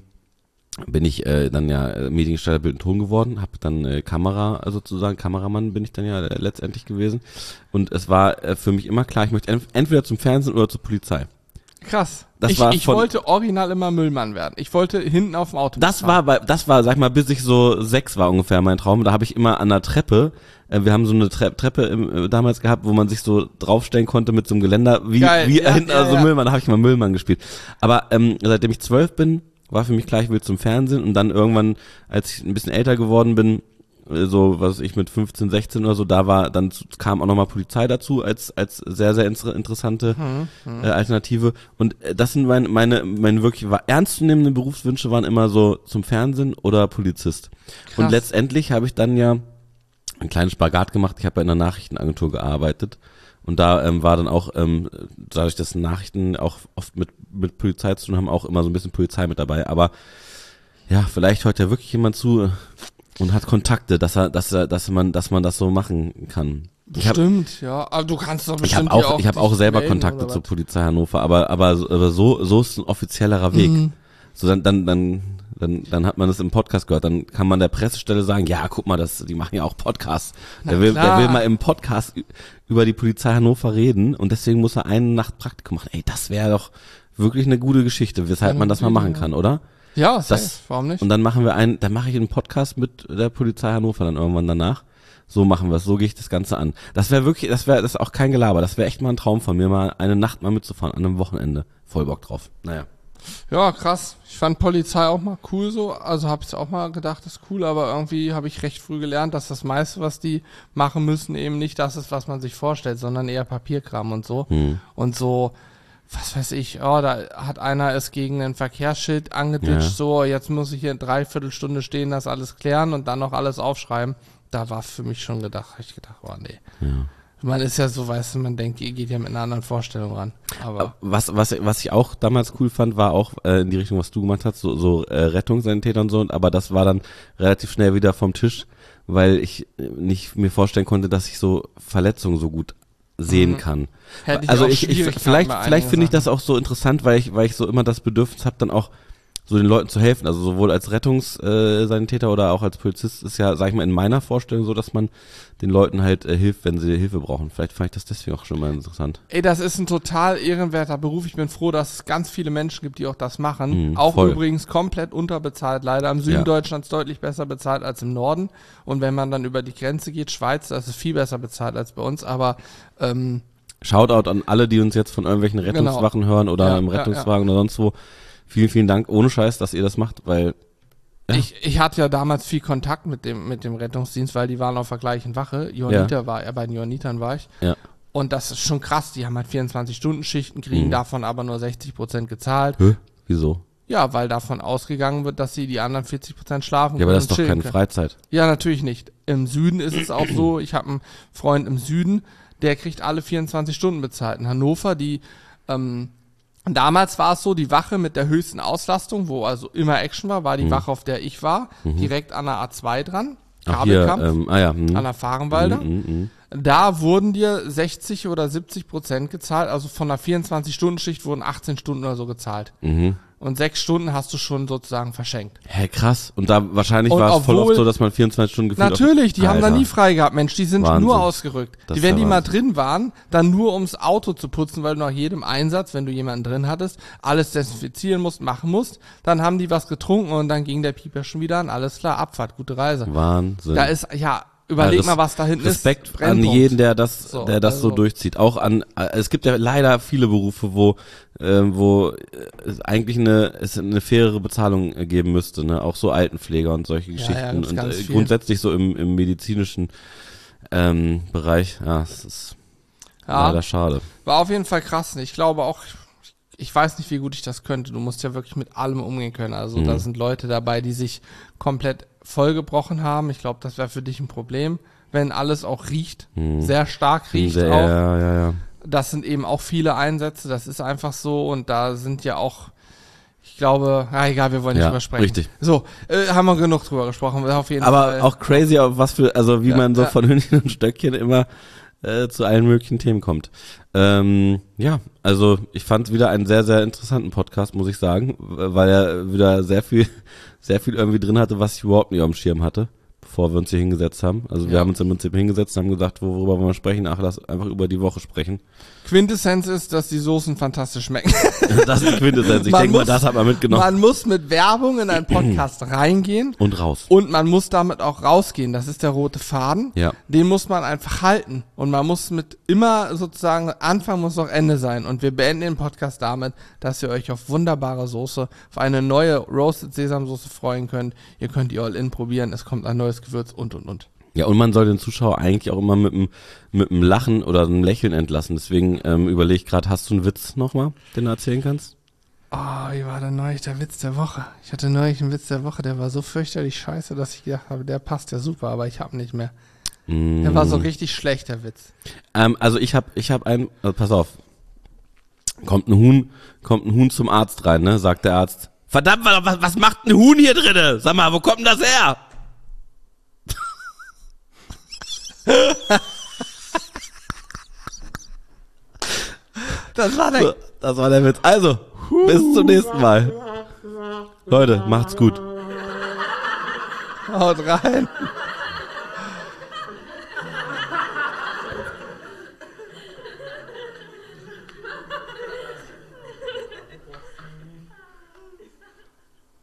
[SPEAKER 2] bin ich dann ja Mediengestalter Bild und Ton geworden, habe dann Kameramann bin ich dann ja letztendlich gewesen und es war für mich immer klar, ich möchte entweder zum Fernsehen oder zur Polizei.
[SPEAKER 1] Krass.
[SPEAKER 2] Das
[SPEAKER 1] Ich
[SPEAKER 2] war
[SPEAKER 1] wollte original immer Müllmann werden. Ich wollte hinten auf dem Auto
[SPEAKER 2] Das
[SPEAKER 1] fahren.
[SPEAKER 2] war, sag ich mal, bis ich so 6 war ungefähr mein Traum. Da habe ich immer an der Treppe, wir haben so eine Treppe damals gehabt, wo man sich so draufstellen konnte mit so einem Geländer, wie
[SPEAKER 1] Geil, ja,
[SPEAKER 2] hinten,
[SPEAKER 1] ja,
[SPEAKER 2] also
[SPEAKER 1] ja.
[SPEAKER 2] Müllmann, da habe ich mal Müllmann gespielt. Aber seitdem ich 12 bin, war für mich klar, ich will zum Fernsehen und dann irgendwann, als ich ein bisschen älter geworden bin, so was ich mit 15, 16 oder so, dann kam auch nochmal Polizei dazu als sehr, sehr interessante Alternative. Und das sind meine wirklich ernstzunehmenden Berufswünsche waren immer so zum Fernsehen oder Polizist.
[SPEAKER 1] Krass.
[SPEAKER 2] Und letztendlich habe ich dann ja einen kleinen Spagat gemacht. Ich habe ja in einer Nachrichtenagentur gearbeitet und da war dann auch, dadurch, dass Nachrichten auch oft mit Polizei zu tun haben, auch immer so ein bisschen Polizei mit dabei. Aber ja, vielleicht hört ja wirklich jemand zu und hat Kontakte, dass man das so machen kann.
[SPEAKER 1] Bestimmt, ja. Aber du kannst doch
[SPEAKER 2] Ich habe
[SPEAKER 1] bestimmt
[SPEAKER 2] auch selber
[SPEAKER 1] melden,
[SPEAKER 2] Kontakte
[SPEAKER 1] oder
[SPEAKER 2] zur
[SPEAKER 1] was?
[SPEAKER 2] Polizei Hannover, aber so ist ein offiziellerer Weg. So dann hat man das im Podcast gehört, dann kann man der Pressestelle sagen, ja, guck mal, die machen ja auch Podcasts. Der will mal im Podcast über die Polizei Hannover reden und deswegen muss er eine Nacht Praktikum machen. Ey, das wäre doch wirklich eine gute Geschichte, weshalb man das mal machen kann, oder?
[SPEAKER 1] Ja, safe, warum nicht?
[SPEAKER 2] Und dann mache ich einen Podcast mit der Polizei Hannover dann irgendwann danach. So machen wir es, so gehe ich das Ganze an. Das ist auch kein Gelaber, das wäre echt mal ein Traum von mir, mal eine Nacht mal mitzufahren, an einem Wochenende. Voll Bock drauf. Naja.
[SPEAKER 1] Ja, krass. Ich fand Polizei auch mal cool so. Also habe ich auch mal gedacht, das ist cool, aber irgendwie habe ich recht früh gelernt, dass das meiste, was die machen müssen, eben nicht das ist, was man sich vorstellt, sondern eher Papierkram und so. Und so, was weiß ich, da hat einer es gegen ein Verkehrsschild angeditscht, so, jetzt muss ich hier 3/4 Stunde stehen, das alles klären und dann noch alles aufschreiben. Da war für mich schon gedacht, habe ich gedacht, oh nee.
[SPEAKER 2] Ja.
[SPEAKER 1] Man ist ja so, weißt du, man denkt, ihr geht ja mit einer anderen Vorstellung ran. Aber
[SPEAKER 2] Was ich auch damals cool fand, war auch in die Richtung, was du gemacht hast, so Rettungssanitäter und so, aber das war dann relativ schnell wieder vom Tisch, weil ich nicht mir vorstellen konnte, dass ich so Verletzungen so gut sehen kann.
[SPEAKER 1] Hätte ich
[SPEAKER 2] Also
[SPEAKER 1] auch
[SPEAKER 2] ich
[SPEAKER 1] Schwierigkeiten
[SPEAKER 2] vielleicht
[SPEAKER 1] bei einigen
[SPEAKER 2] finde ich
[SPEAKER 1] Sachen.
[SPEAKER 2] das auch so interessant, weil ich so immer das Bedürfnis habe, dann auch so den Leuten zu helfen. Also sowohl als Rettungssanitäter oder auch als Polizist ist ja, sag ich mal, in meiner Vorstellung so, dass man den Leuten halt hilft, wenn sie Hilfe brauchen. Vielleicht fand ich das deswegen auch schon mal interessant.
[SPEAKER 1] Ey, das ist ein total ehrenwerter Beruf. Ich bin froh, dass es ganz viele Menschen gibt, die auch das machen. Auch
[SPEAKER 2] voll.
[SPEAKER 1] übrigens komplett unterbezahlt. Leider im Süden
[SPEAKER 2] Ja.
[SPEAKER 1] Deutschlands deutlich besser bezahlt als im Norden. Und wenn man dann über die Grenze geht, Schweiz, das ist viel besser bezahlt als bei uns. Aber
[SPEAKER 2] Shoutout an alle, die uns jetzt von irgendwelchen Rettungswachen hören oder
[SPEAKER 1] Ja,
[SPEAKER 2] im
[SPEAKER 1] ja,
[SPEAKER 2] Rettungswagen oder sonst wo. Vielen, vielen Dank. Ohne Scheiß, dass ihr das macht, weil ja.
[SPEAKER 1] ich hatte ja damals viel Kontakt mit dem Rettungsdienst, weil die waren auf der gleichen Wache. Bei den Johannitern war ich.
[SPEAKER 2] Ja.
[SPEAKER 1] Und das ist schon krass. Die haben halt 24-Stunden-Schichten, kriegen davon aber nur 60% gezahlt.
[SPEAKER 2] Wieso?
[SPEAKER 1] Ja, weil davon ausgegangen wird, dass sie die anderen 40% schlafen
[SPEAKER 2] Ja, aber
[SPEAKER 1] können
[SPEAKER 2] das ist
[SPEAKER 1] und
[SPEAKER 2] doch
[SPEAKER 1] chillen
[SPEAKER 2] keine
[SPEAKER 1] können.
[SPEAKER 2] Freizeit.
[SPEAKER 1] Ja, natürlich nicht. Im Süden ist es auch so, ich habe einen Freund im Süden, der kriegt alle 24 Stunden bezahlt. In Hannover, damals war es so, die Wache mit der höchsten Auslastung, wo also immer Action war die Wache, auf der ich war, direkt an der A2 dran,
[SPEAKER 2] Ach, hier,
[SPEAKER 1] Kabelkampf, an der Fahrenwalder. Da wurden dir 60 oder 70% gezahlt, also von einer 24-Stunden-Schicht wurden 18 Stunden oder so gezahlt. Und 6 Stunden hast du schon sozusagen verschenkt.
[SPEAKER 2] Hä, krass. Und da wahrscheinlich
[SPEAKER 1] Und
[SPEAKER 2] war es voll
[SPEAKER 1] obwohl-
[SPEAKER 2] oft so, dass man 24 Stunden gefühlt
[SPEAKER 1] Natürlich, die haben da
[SPEAKER 2] Alter.
[SPEAKER 1] nie frei gehabt, Mensch, die sind
[SPEAKER 2] Wahnsinn.
[SPEAKER 1] nur ausgerückt.
[SPEAKER 2] Das
[SPEAKER 1] Die,
[SPEAKER 2] ist
[SPEAKER 1] wenn
[SPEAKER 2] ja
[SPEAKER 1] die mal
[SPEAKER 2] Wahnsinn.
[SPEAKER 1] drin waren, dann nur ums Auto zu putzen, weil du nach jedem Einsatz, wenn du jemanden drin hattest, alles desinfizieren musst, machen musst, dann haben die was getrunken und dann ging der Pieper schon wieder an, alles klar, Abfahrt, gute Reise.
[SPEAKER 2] Wahnsinn.
[SPEAKER 1] Da ist, überleg
[SPEAKER 2] Ja,
[SPEAKER 1] mal, was da hinten
[SPEAKER 2] Respekt
[SPEAKER 1] ist.
[SPEAKER 2] an
[SPEAKER 1] Brennpunkt.
[SPEAKER 2] jeden, der das so
[SPEAKER 1] also-
[SPEAKER 2] durchzieht. Auch es gibt ja leider viele Berufe, wo es eigentlich eine fairere Bezahlung geben müsste, ne? Auch so Altenpfleger und solche Geschichten
[SPEAKER 1] gibt's
[SPEAKER 2] und
[SPEAKER 1] ganz viel.
[SPEAKER 2] grundsätzlich so im medizinischen Bereich. Ja, es ist leider schade.
[SPEAKER 1] War auf jeden Fall krass. Ich glaube auch, ich weiß nicht, wie gut ich das könnte. Du musst ja wirklich mit allem umgehen können. Also da sind Leute dabei, die sich komplett vollgebrochen haben. Ich glaube, das wäre für dich ein Problem, wenn alles auch riecht, sehr stark riecht auch.
[SPEAKER 2] Ja.
[SPEAKER 1] Das sind eben auch viele Einsätze, das ist einfach so und da sind ja auch, ich glaube, egal, wir wollen nicht drüber sprechen.
[SPEAKER 2] Richtig.
[SPEAKER 1] So, haben wir genug drüber gesprochen, auf jeden
[SPEAKER 2] Aber
[SPEAKER 1] Fall.
[SPEAKER 2] auch crazy, wie man so
[SPEAKER 1] ja.
[SPEAKER 2] von Hühnchen und Stöckchen immer zu allen möglichen Themen kommt. Also ich fand es wieder einen sehr, sehr interessanten Podcast, muss ich sagen, weil er wieder sehr viel irgendwie drin hatte, was ich überhaupt nicht auf dem Schirm hatte, bevor wir uns hier hingesetzt haben. Also wir haben uns im Prinzip hingesetzt und haben gesagt, worüber wollen wir sprechen? Ach, lass einfach über die Woche sprechen.
[SPEAKER 1] Quintessenz ist, dass die Soßen fantastisch schmecken.
[SPEAKER 2] Das ist die Quintessenz. Ich denke mal, das hat man mitgenommen.
[SPEAKER 1] Man muss mit Werbung in einen Podcast reingehen.
[SPEAKER 2] Und raus.
[SPEAKER 1] Und man muss damit auch rausgehen. Das ist der rote Faden.
[SPEAKER 2] Ja.
[SPEAKER 1] Den muss man einfach halten. Und man muss mit immer sozusagen, Anfang muss auch Ende sein. Und wir beenden den Podcast damit, dass ihr euch auf wunderbare Soße, auf eine neue Roasted Sesamsoße freuen könnt. Ihr könnt die All-In probieren. Es kommt ein neues Gewürz und.
[SPEAKER 2] Ja, und man soll den Zuschauer eigentlich auch immer mit einem Lachen oder einem Lächeln entlassen. Deswegen überlege ich gerade, hast du einen Witz nochmal, den du erzählen kannst?
[SPEAKER 1] Oh, wie war denn neulich der Witz der Woche? Ich hatte neulich einen Witz der Woche, der war so fürchterlich scheiße, dass ich gedacht habe, der passt ja super, aber ich habe nicht mehr. Der war so richtig schlechter Witz.
[SPEAKER 2] Also ich hab einen, also pass auf. Kommt ein Huhn zum Arzt rein, ne? Sagt der Arzt. Verdammt, was macht ein Huhn hier drinne? Sag mal, wo kommt denn das her?
[SPEAKER 1] Das war
[SPEAKER 2] der Witz. Also, bis zum nächsten Mal. Leute, macht's gut.
[SPEAKER 1] Haut rein.